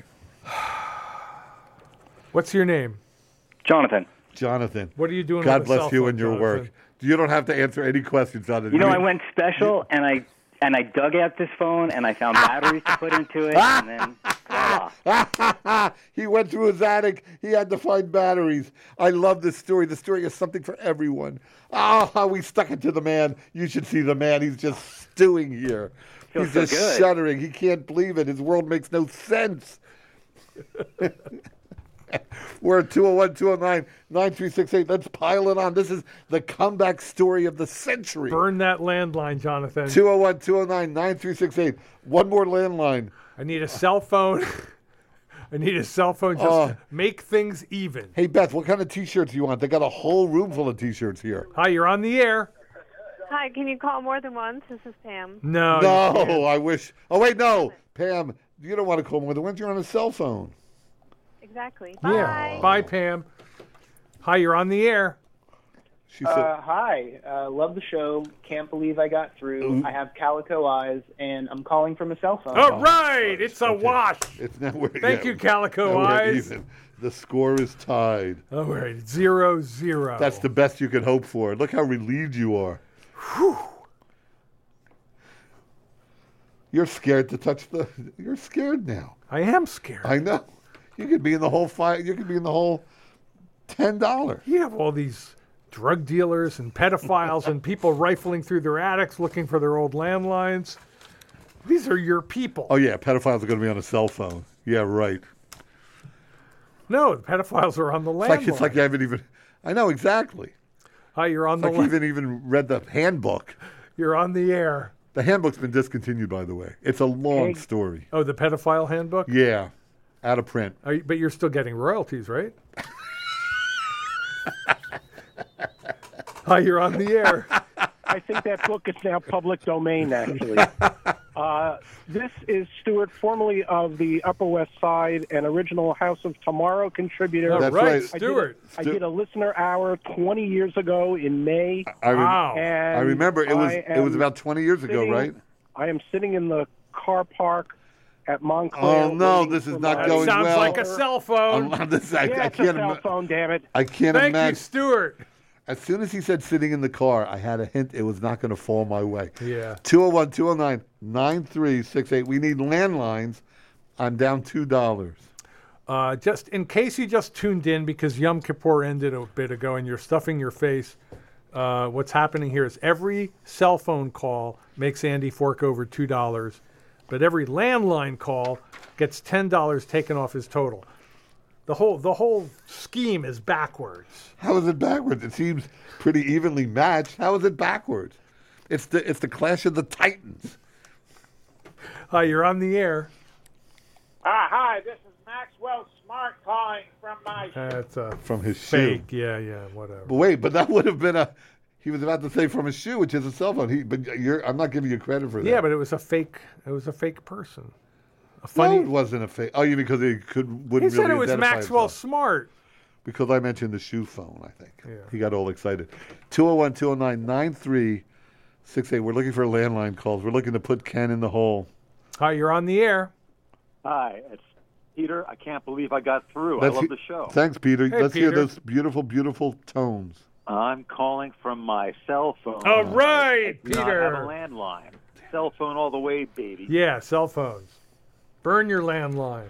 What's your name? Jonathan. Jonathan. What are you doing God with a bless cell you phone, and your Jonathan? work. You don't have to answer any questions on it. You know, I went special, and I dug out this phone, and I found batteries to put into it, and then voila. He went through his attic. He had to find batteries. I love this story. The story is something for everyone. Oh, how we stuck it to the man. You should see the man. He's just stewing here. Feels He's so just good. shuddering. He can't believe it. His world makes no sense. We're at 201-209-9368. Let's pile it on. This is the comeback story of the century. Burn that landline, Jonathan. 201-209-9368. One more landline. I need a cell phone. I need a cell phone just to make things even. Hey, Beth, what kind of T-shirts do you want? They got a whole room full of T-shirts here. Hi, you're on the air. Hi, can you call more than once? This is Pam. No, I wish. Oh, wait, no. Pam, you don't want to call more than once. You're on a cell phone. Exactly. Yeah. Bye, Pam. Hi, you're on the air. She said, Hi, love the show. Can't believe I got through. I have calico eyes, and I'm calling from a cell phone. All right, it's a wash. It's now we're, Thank you, Calico now we're Eyes. even. The score is tied. All right, 0-0. That's the best you can hope for. Look how relieved you are. Whew. You're scared to touch the. You're scared now. I am scared. I know. You could be in the whole fight. You could be in the whole $10. You have all these drug dealers and pedophiles and people rifling through their attics looking for their old landlines. These are your people. Oh yeah, pedophiles are going to be on a cell phone. Yeah, right. No, the pedophiles are on the landline. It's like you haven't even. I know exactly. Hi, you're on It's the. like you haven't even read the handbook. You're on the air. The handbook's been discontinued, by the way. It's a long story. Oh, the pedophile handbook. Yeah, out of print. But you're still getting royalties, right? Hi, you're on the air. I think that book is now public domain, actually. This is Stuart, formerly of the Upper West Side and original House of Tomorrow contributor. That's right, Stuart. I did a listener hour 20 years ago in May. I remember it was about 20 years ago, right? I am sitting in the car park at Montclair. Oh no, this is not going well. Sounds like a cell phone. Yeah, it's a cell phone, damn it. I can't Thank imagine. you, Stuart. As soon as he said sitting in the car, I had a hint it was not going to fall my way. Yeah. 201-209-9368. We need landlines. I'm down $2. Just in case you just tuned in because Yom Kippur ended a bit ago and you're stuffing your face, what's happening here is every cell phone call makes Andy fork over $2, but every landline call gets $10 taken off his total. The whole scheme is backwards. How is it backwards? It seems pretty evenly matched. How is it backwards? It's the clash of the titans. Hi, you're on the air. Hi, this is Maxwell Smart calling from my That's from his fake. shoe. Yeah, whatever. But wait, that would have been he was about to say from his shoe, which is a cell phone. I'm not giving you credit for that. Yeah, but it was a fake. It was a fake person. No, it wasn't a fake. Oh, you mean because he wouldn't He really said it was identify Maxwell himself. Smart. Because I mentioned the shoe phone, I think. Yeah. He got all excited. 201-209-9368. We're looking for landline calls. We're looking to put Ken in the hole. Hi, you're on the air. Hi, it's Peter. I can't believe I got through. Let's I love he- the show. Thanks, Peter. Hey, Let's hear Peter. those beautiful, beautiful tones. I'm calling from my cell phone. All right, I do not Peter. have a landline. Cell phone all the way, baby. Yeah, cell phones. Burn your landline.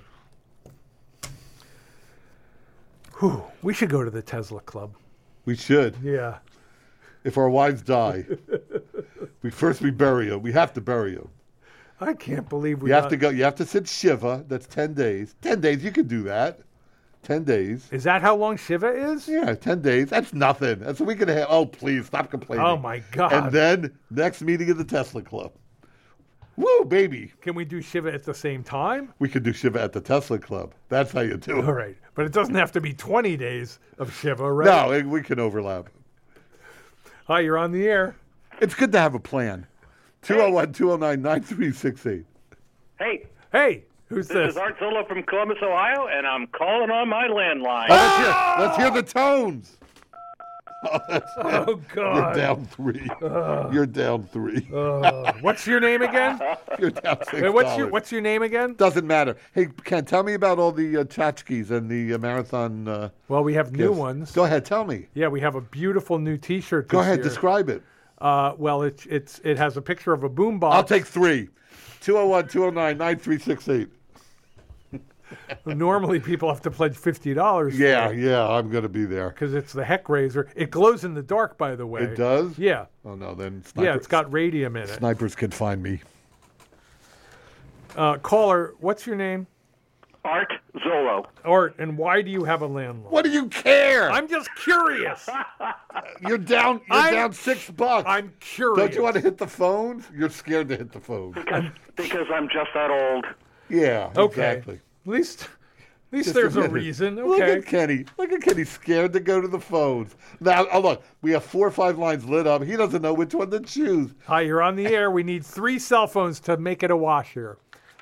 Whew. We should go to the Tesla Club. We should. Yeah. If our wives die, we bury them. We have to bury them. I can't believe we You have to go. You have to sit Shiva. That's 10 days. 10 days, you can do that. 10 days. Is that how long Shiva is? Yeah, 10 days. That's nothing. That's a week and a half. Oh, please, stop complaining. Oh, my God. And then, next meeting of the Tesla Club. Woo, baby. Can we do Shiva at the same time? We could do Shiva at the Tesla Club. That's how you do it. All right. But it doesn't have to be 20 days of Shiva, right? No, we can overlap. Hi, you're on the air. It's good to have a plan. 201-209-9368. Hey, who's This is Art Zola from Columbus, Ohio, and I'm calling on my landline. Let's hear the tones. Oh, God. You're down 3. You're down 3. What's your name again? You're down $6. Wait, what's your name again? Doesn't matter. Hey, Ken, tell me about all the tchotchkes and the marathon. Well, we have new gifts. ones. Go ahead, tell me. Yeah, we have a beautiful new T-shirt. Go ahead, year. describe it. Well, it has a picture of a boombox. I'll take 3. 201-209-9368. Normally, people have to pledge $50. Yeah, I'm going to be there. Because it's the Heck Razor. It glows in the dark, by the way. It does? Yeah. Oh, no, then Yeah, it's got radium in it. snipers can find me. Caller, what's your name? Art Zolo. Art, and why do you have a landline? What do you care? I'm just curious. You're down $6. I'm curious. Don't you want to hit the phones? You're scared to hit the phone. Because I'm just that old. Yeah, Okay. exactly. At least Just there's a minute. reason. Look Okay. at Kenny. Look at Kenny, scared to go to the phones. Now, oh look, we have 4 or 5 lines lit up. He doesn't know which one to choose. Hi, you're on the air. We need 3 cell phones to make it a wash here.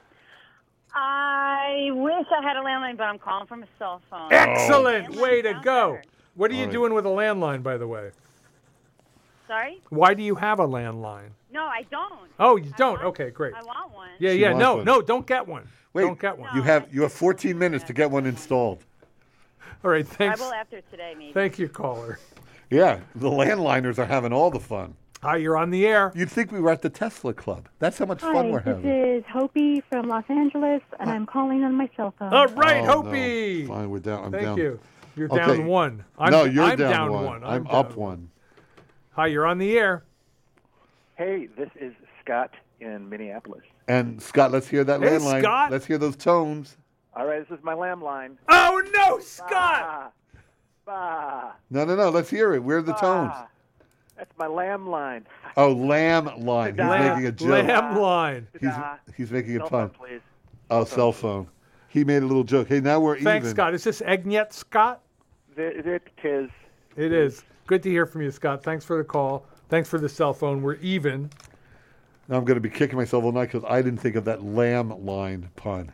I wish I had a landline, but I'm calling from a cell phone. Excellent. Way to go. What are you All right. doing with a landline, by the way? Sorry? Why do you have a landline? No, I don't. Oh, you don't? Okay, great. I want one. Yeah, She yeah. wants No, one. no, don't get one. Wait, Don't get one. you have 14 minutes to get one installed. All right, thanks. I will after today, maybe. Thank you, caller. Yeah, the landliners are having all the fun. Hi, you're on the air. You'd think we were at the Tesla Club. That's how much fun we're having. This is Hopi from Los Angeles, and I'm calling on my cell phone. All right, Oh, Hopi. no. Fine, we're down. I'm Thank down. you. You're Okay. down 1. No, you're I'm down 1. I'm down up 1. Hi, you're on the air. Hey, this is Scott in Minneapolis. And Scott, let's hear that Hey, landline. Scott. Let's hear those tones. All right, this is my landline. Oh, no, Scott. Bah. No. Let's hear it. Where are the tones? That's my landline. Oh, lamb line. He's making a joke. Lamb line. He's making a Cell pun. phone, please. Oh, cell phone. He made a little joke. Hey, now we're Thanks, even. Scott. Is this Egnet, Scott? It is. It is. Good to hear from you, Scott. Thanks for the call. Thanks for the cell phone. We're even. Now I'm going to be kicking myself all night because I didn't think of that lamb line pun.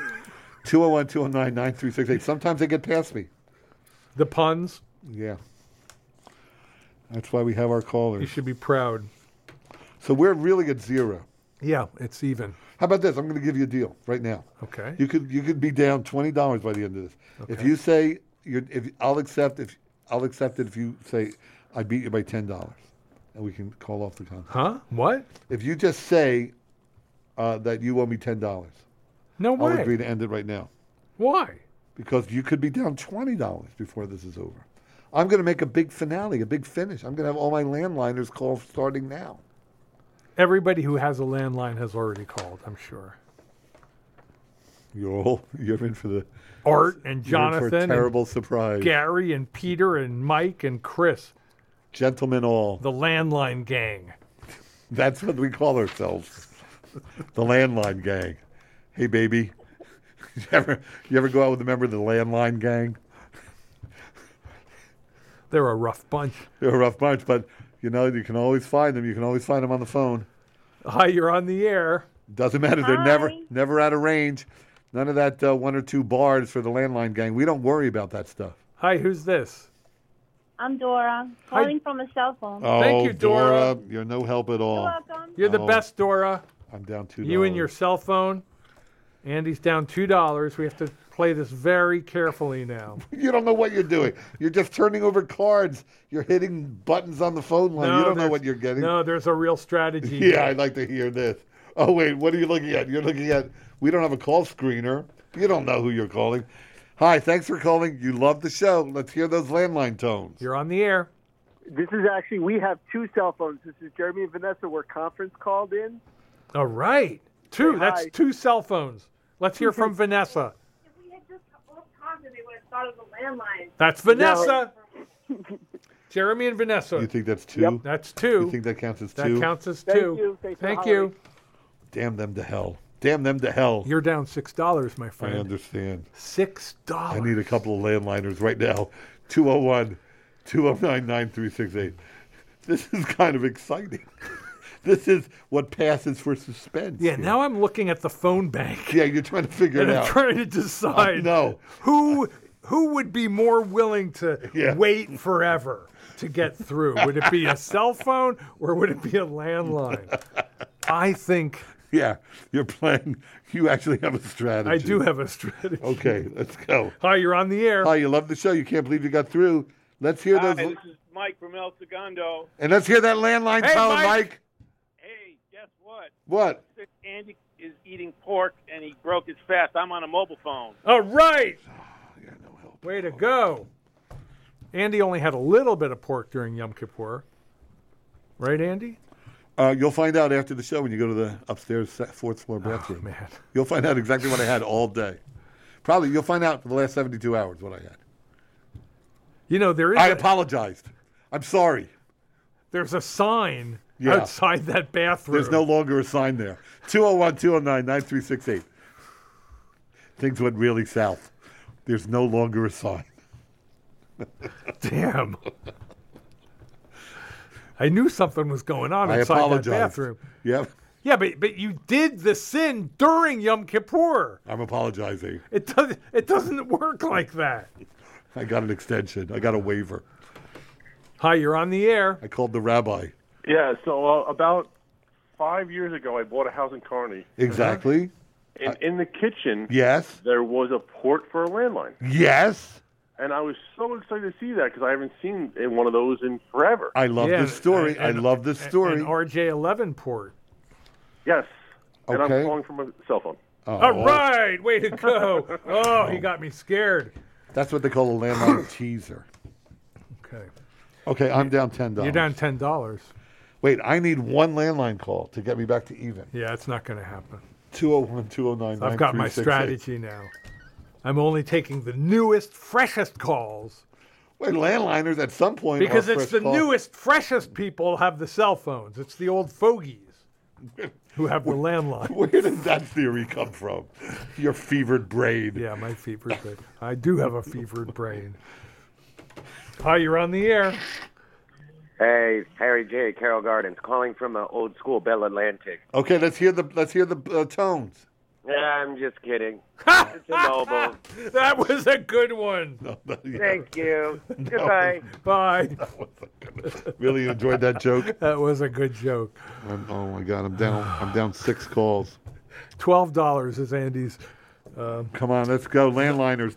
201-209-9368. Sometimes they get past me. The puns? Yeah. That's why we have our callers. You should be proud. So we're really at 0. Yeah, it's even. How about this? I'm going to give you a deal right now. Okay. You could be down $20 by the end of this. Okay. If you say I'll accept it if you say I beat you by $10, and we can call off the contract. Huh? What? If you just say that you owe me $10, No way. I'll agree to end it right now. Why? Because you could be down $20 before this is over. I'm going to make a big finale, a big finish. I'm going to have all my landliners call starting now. Everybody who has a landline has already called, I'm sure. You're in for the Art and you're in for a Jonathan. terrible and surprise. Gary and Peter and Mike and Chris. Gentlemen all. The landline gang. That's what we call ourselves. The landline gang. Hey, baby. You ever go out with a member of the landline gang? They're a rough bunch. They're a rough bunch, but you can always find them. You can always find them on the phone. Hi, you're on the air. Doesn't matter. They're never out of range. None of that 1 or 2 bars for the landline gang. We don't worry about that stuff. Hi, who's this? I'm Dora, calling from a cell phone. Oh, Thank you, Dora. You're no help at all. You're welcome. You're the Oh, best, Dora. I'm down $2. You and your cell phone. Andy's down $2. We have to play this very carefully now. You don't know what you're doing. You're just turning over cards. You're hitting buttons on the phone line. You don't know what you're getting. No, there's a real strategy. Yeah, I'd like to hear this. Oh, wait, what are you looking at? You're looking at, we don't have a call screener. You don't know who you're calling. Hi, thanks for calling. You love the show. Let's hear those landline tones. You're on the air. This is actually, we have 2 cell phones. This is Jeremy and Vanessa. We're conference called in. All right. 2. Say That's hi. 2 cell phones. Let's hear from Vanessa. If we had just both talked, they would have thought of the landline. That's Vanessa. Jeremy and Vanessa. You think that's 2? That's 2. You think that counts as 2? That counts as 2. Thank you. Thanks for Thank hollering. you. Damn them to hell. Damn them to hell. You're down $6, my I friend. understand. $6. I need a couple of landliners right now. 201-209-9368. This is kind of exciting. This is what passes for suspense. Yeah, now I'm looking at the phone bank. Yeah, you're trying to figure and it I'm out. trying to decide No. who who would be more willing to wait forever to get through? Would it be a cell phone or would it be a landline? I think. Yeah, you're playing. You actually have a strategy. I do have a strategy. Okay, let's go. Hi, you're on the air. Hi, you love the show. You can't believe you got through. Let's hear Hi, those. this is Mike from El Segundo. And let's hear that landline tone, Mike. Hey, guess what? What? Andy is eating pork, and he broke his fast. I'm on a mobile phone. All right. Way to go. Andy only had a little bit of pork during Yom Kippur. Right, Andy? You'll find out after the show when you go to the upstairs fourth floor bathroom. Oh, man. You'll find out exactly what I had all day. Probably you'll find out for the last 72 hours what I had. You know, there is. I apologized. I'm sorry. There's a sign outside that bathroom. There's no longer a sign there. 201-209-9368. Things went really south. There's no longer a sign. Damn. I knew something was going on I inside apologize. that bathroom. Yep. Yeah, but you did the sin during Yom Kippur. I'm apologizing. It doesn't work like that. I got an extension. I got a waiver. Hi, you're on the air. I called the rabbi. Yeah, so about 5 years ago, I bought a house in Kearney. Exactly. And in the kitchen, Yes. there was a port for a landline. Yes. And I was so excited to see that because I haven't seen one of those in forever. I love this story. I love this story. An RJ11 port. Yes. And Okay. I'm calling from a cell phone. All right, way to go. Oh, he got me scared. That's what they call a landline teaser. Okay. Okay, I'm down $10. You're down $10. Wait, I need one landline call to get me back to even. Yeah, it's not going to happen. 201-209-9368. I've got my strategy now. I'm only taking the newest, freshest calls. Wait, landliners at some point Because are it's fresh the calls. newest, freshest people have the cell phones. It's the old fogies who have the landline. Where did that theory come from? Your fevered brain. Yeah, my fevered brain. I do have a fevered brain. Hi, you're on the air. Hey, Harry J. Carroll Gardens, calling from old school Bell Atlantic. Okay, let's hear the tones. I'm just kidding. It's a mobile. That was a good one. Thank you. Goodbye. Bye. Really enjoyed that joke. That was a good joke. Oh my God, I'm down 6 calls. $12 is Andy's. Come on, let's go. Landliners,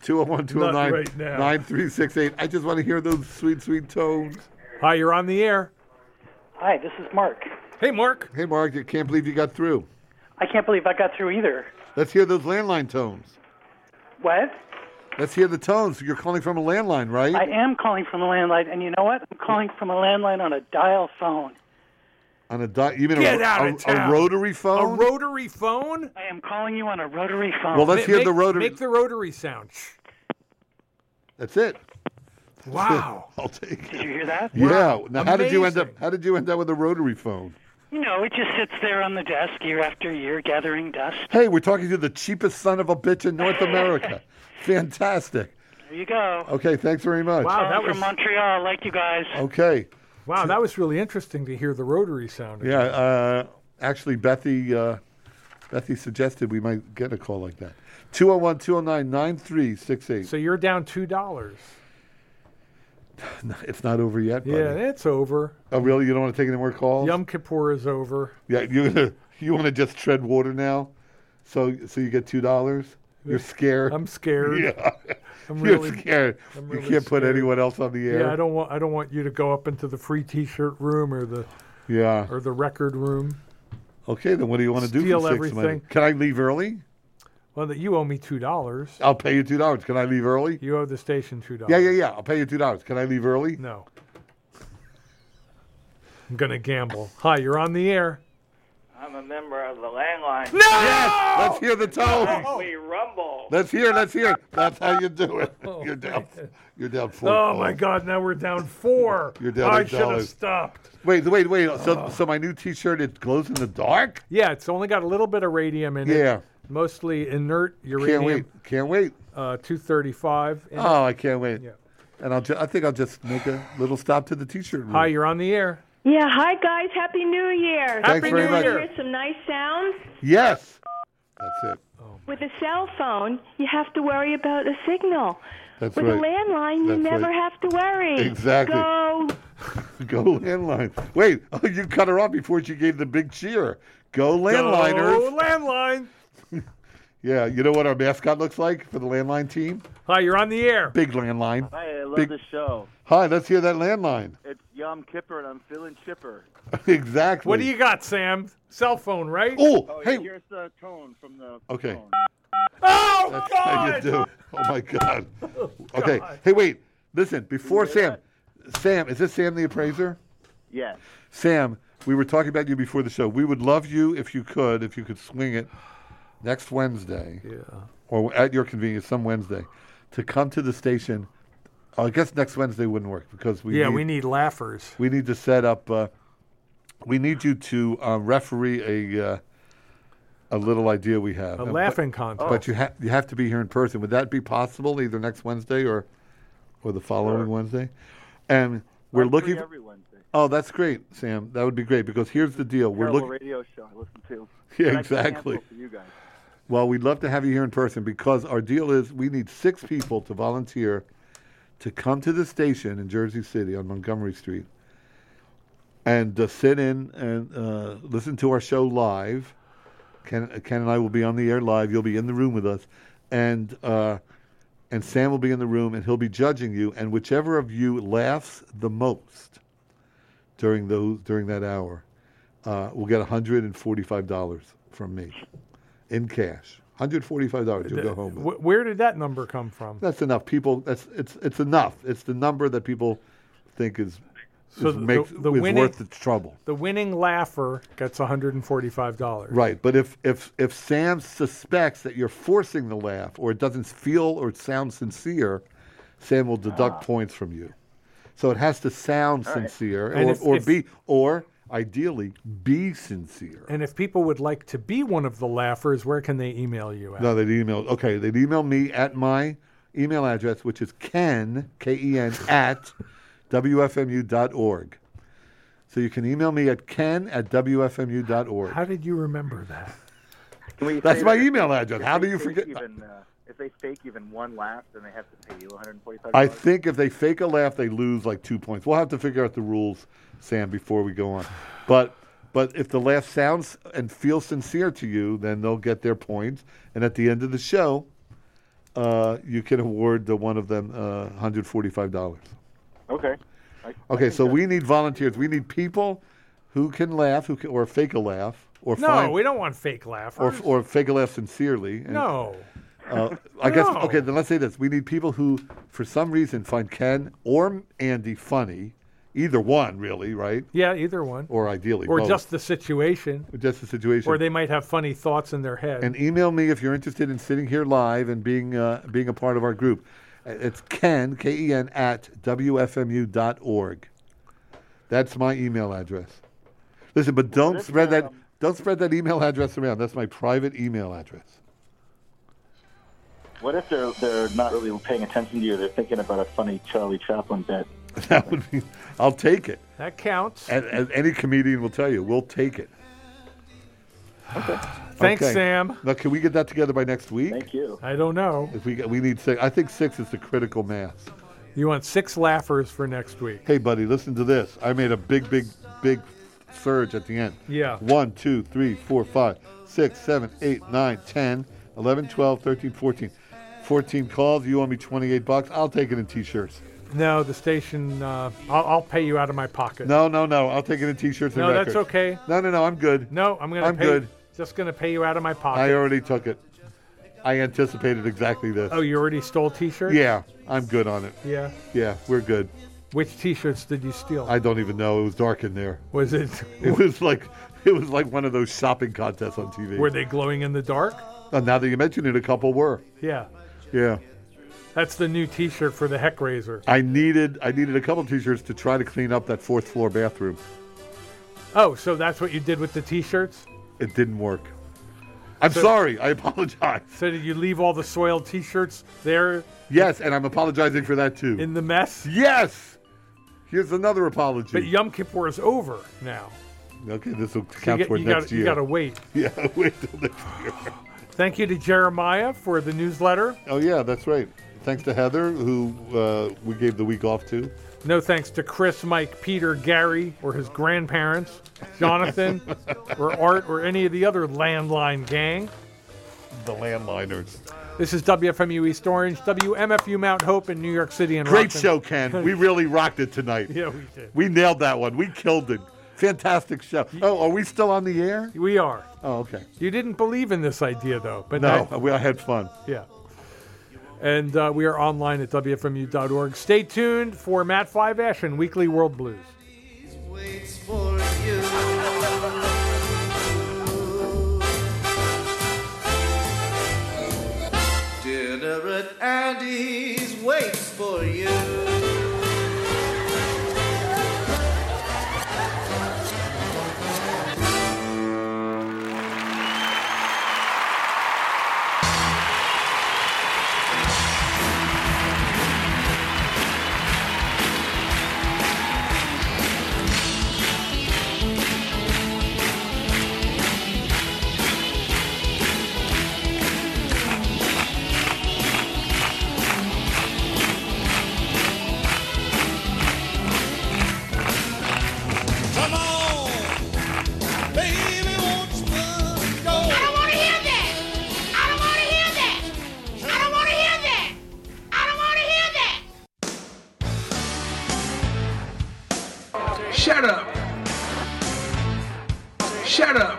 201-209-9368. I just want to hear those sweet, sweet tones. Hi, you're on the air. Hi, this is Mark. Hey, Mark. Hey, Mark, I can't believe you got through. I can't believe I got through either. Let's hear those landline tones. What? Let's hear the tones. You're calling from a landline, right? I am calling from a landline, and you know what? I'm calling from a landline on a dial phone. On a you mean Get out of town. a rotary phone? A rotary phone? I am calling you on a rotary phone. Well, let's hear the rotary. Make the rotary sound. That's it. Wow. I'll take it. Did you hear that? Yeah. Wow. Now, how did you end up with a rotary phone? You know, it just sits there on the desk year after year, gathering dust. Hey, we're talking to the cheapest son of a bitch in North America. Fantastic. There you go. Okay, thanks very much. Wow, that Calling was from Montreal. Like you guys. Okay. Wow, that was really interesting to hear the rotary sound. Yeah, actually, Bethy suggested we might get a call like that. 201-209-9368. So you're down $2. It's not over yet, buddy. Yeah, it's over. Oh, really? You don't want to take any more calls? Yom Kippur is over. Yeah, you want to just tread water now? So you get $2? You're scared? I'm scared. Yeah. You're scared. really you can't put scared. anyone else on the air. Yeah, I don't want you to go up into the free T-shirt room or the record room. Okay, then what do you want to do Steal for 6 everything. months? Can I leave early? Well, that you owe me $2. I'll pay you $2. Can I leave early? You owe the station $2. Yeah. I'll pay you $2. Can I leave early? No. I'm gonna gamble. Hi, you're on the air. I'm a member of the landline. No! Yes! Let's hear the tones. We rumble. Let's hear. That's how you do it. You're down 4. Oh my God! Now we're down 4. You're down I $8. should have stopped. Wait. So my new T-shirt, it glows in the dark? Yeah, it's only got a little bit of radium in it. Yeah. Mostly inert uranium. Can't wait. 235. Oh, I can't wait. Yeah. And I think I'll just make a little stop to the T-shirt room. Hi, you're on the air. Yeah, hi guys. Happy New Year. Thanks very much. Hear some nice sounds. Yes. That's it. With a cell phone, you have to worry about a signal. That's With right. a landline, you That's never right. have to worry. Exactly. Go landline. Wait, you cut her off before she gave the big cheer. Go landliners. Go landline. Yeah, you know what our mascot looks like for the landline team? Hi, you're on the air. Big landline. Hi, I love Big- the show. Hi, let's hear that landline. It's Yom Kippur, and I'm feeling chipper. Exactly. What do you got, Sam? Cell phone, right? Oh, hey. Here's the tone from the Okay. phone. Oh, That's God! how you do. Oh, my God. Okay. Hey, wait. Listen, before Sam. Sam, is this Sam the appraiser? Yes. Sam, we were talking about you before the show. We would love you if you could swing it next Wednesday. Yeah. Or at your convenience, some Wednesday, to come to the station. Oh, I guess next Wednesday wouldn't work because we need laughers. We need to set up. We need you to referee a little idea we have. A laughing contest. But you have to be here in person. Would that be possible either next Wednesday or the following Wednesday? And we're I'm looking. free every Wednesday. Oh, that's great, Sam. That would be great because here's the deal. We're Terrible looking. radio show I listen to. Yeah, And I exactly. cancel for you guys. Well, we'd love to have you here in person because our deal is we need 6 people to volunteer to come to the station in Jersey City on Montgomery Street and sit in and listen to our show live. Ken and I will be on the air live. You'll be in the room with us, and Sam will be in the room, and he'll be judging you. And whichever of you laughs the most during that hour will get $145 from me in cash. $145. You'll go home with. Where did that number come from? That's enough. People. It's enough. It's the number that people think is worth the trouble. The winning laugher gets $145. Right, but if Sam suspects that you're forcing the laugh or it doesn't feel or sound sincere, Sam will deduct points from you. So it has to sound sincere, or ideally be sincere. And if people would like to be one of the laughers, where can they email you at? No, they'd email me at my email address, which is Ken, K-E-N, at WFMU.org. So you can email me at ken@WFMU.org. How did you remember that? That's my email address. How do you forget? If they fake even one laugh, then they have to pay you $145. I think if they fake a laugh, they lose like 2 points. We'll have to figure out the rules, Sam, before we go on. But if the laugh sounds and feels sincere to you, then they'll get their points. And at the end of the show, you can award one of them $145. Okay. Okay, so we need volunteers. We need people who can laugh, or fake a laugh, or we don't want fake laughers. or fake a laugh sincerely. And, No. I guess. No. Okay, then let's say this: we need people who, for some reason, find Ken or Andy funny. Either one, really, right? Yeah, either one. Or ideally, or both. just the situation. Just the situation. Or they might have funny thoughts in their head. And email me if you're interested in sitting here live and being a part of our group. It's Ken, K-E-N, at WFMU.org. That's my email address. Listen, but don't spread that email address around. That's my private email address. What if they're not really paying attention to you? They're thinking about a funny Charlie Chaplin bit. That would be. I'll take it. That counts. And any comedian will tell you, we'll take it. Okay. Thanks, Okay. Sam. Now, can we get that together by next week? Thank you. I don't know. If we need 6, I think 6 is the critical mass. You want 6 laughers for next week. Hey, buddy, listen to this. I made a big surge at the end. Yeah. 1, 2, 3, 4, 5, 6, 7, 8, 9, 10, 11, 12, 13, 14. 14 calls. You owe me $28. I'll take it in T-shirts. No, the station. I'll pay you out of my pocket. No. I'll take it in T-shirts and No, records. that's okay. No. I'm good. No, I'm good. Just gonna pay you out of my pocket. I already took it. I anticipated exactly this. Oh, you already stole T-shirts? Yeah, I'm good on it. Yeah. Yeah, we're good. Which T-shirts did you steal? I don't even know. It was dark in there. Was it? It was like one of those shopping contests on TV. Were they glowing in the dark? Now that you mention it, a couple were. Yeah. Yeah. That's the new T-shirt for the Heck Razor. I needed a couple T-shirts to try to clean up that 4th floor bathroom. Oh, so that's what you did with the T-shirts? It didn't work. I'm sorry. I apologize. So did you leave all the soiled T-shirts there? Yes, and I'm apologizing for that too. In the mess? Yes. Here's another apology. But Yom Kippur is over now. Okay, this will count toward next year. You got to wait. Yeah, wait till next year. Thank you to Jeremiah for the newsletter. Oh, yeah, that's right. Thanks to Heather, who we gave the week off to. No thanks to Chris, Mike, Peter, Gary, or his grandparents, Jonathan, or Art, or any of the other landline gang. The landliners. This is WFMU East Orange, WMFU Mount Hope in New York City and Great Rockland. show, Ken. We really rocked it tonight. Yeah, we did. We nailed that one. We killed it. Fantastic show. Oh, are we still on the air? We are. Oh, okay. You didn't believe in this idea, though. But no, I had fun. Yeah. And we are online at WFMU.org. Stay tuned for Matt Five-Ash and Weekly World Blues. Dinner at Andy's waits for you. Shut up. Shut up.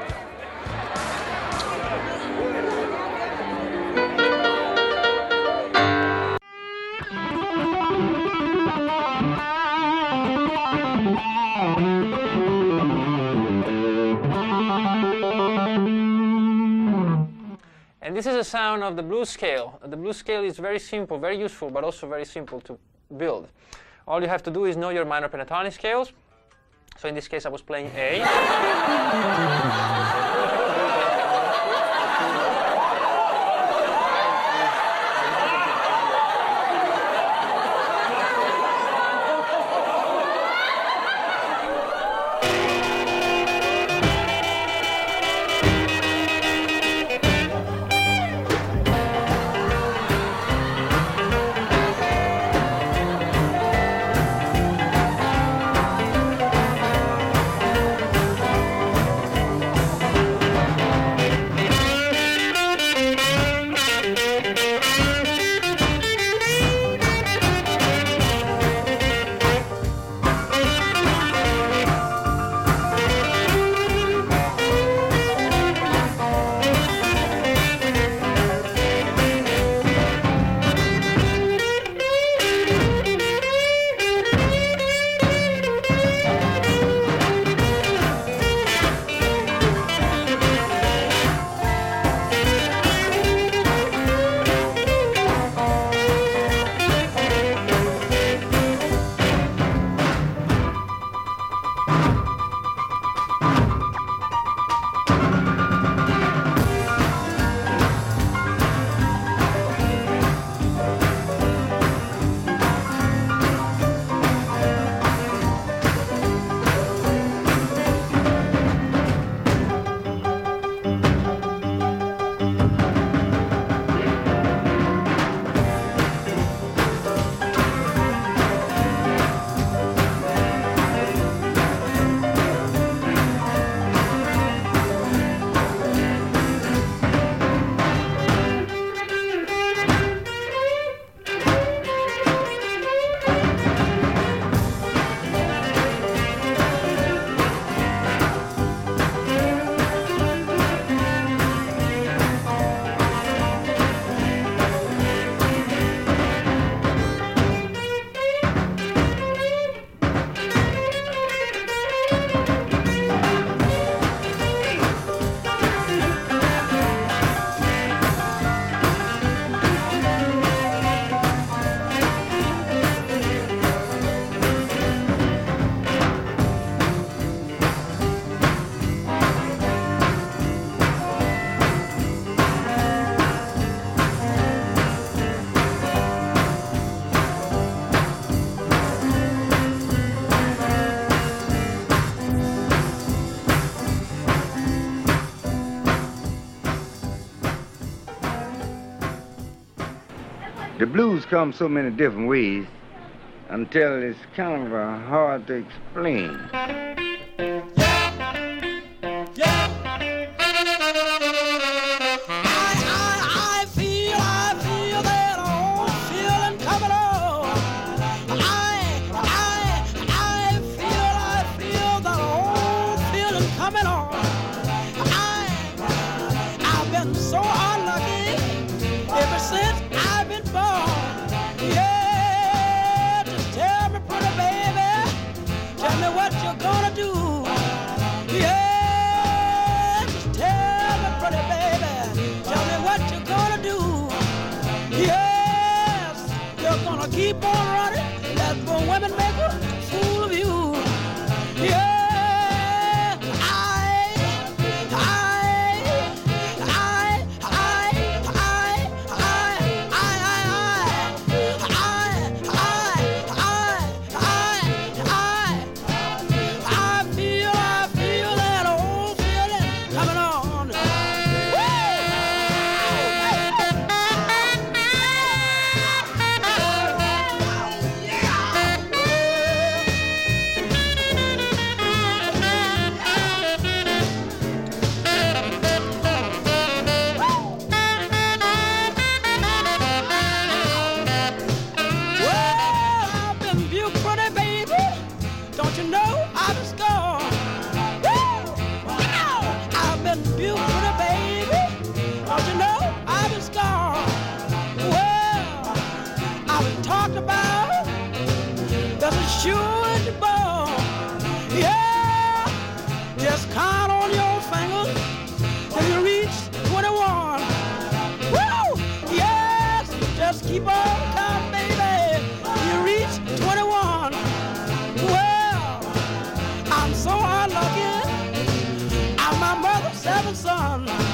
And this is the sound of the blues scale. The blues scale is very simple, very useful, but also very simple to build. All you have to do is know your minor pentatonic scales. So in this case, I was playing A. The blues come so many different ways until it's kind of hard to explain. I feel that old feeling coming on. I feel that old feeling coming on. I've been so unlucky ever since I've been born. Yeah, just tell me, pretty baby, tell me what you're gonna do. Yeah, just tell me, pretty baby, tell me what you're gonna do. Yes, you're gonna keep on running, let the women make a fool of you. Yeah, I feel that old feeling coming on. Well, I've been built pretty, baby. Don't you know I've been scorned? Wow, I've been built pretty, baby. Don't you know I've been scorned? Well, I've been talked about. That's a sure as you're born. Yeah, just count on your fingers till you reach 21. Woo! Yes, just keep on counting, baby. You reach 21. Well, I'm so unlucky. I'm my mother's seventh son.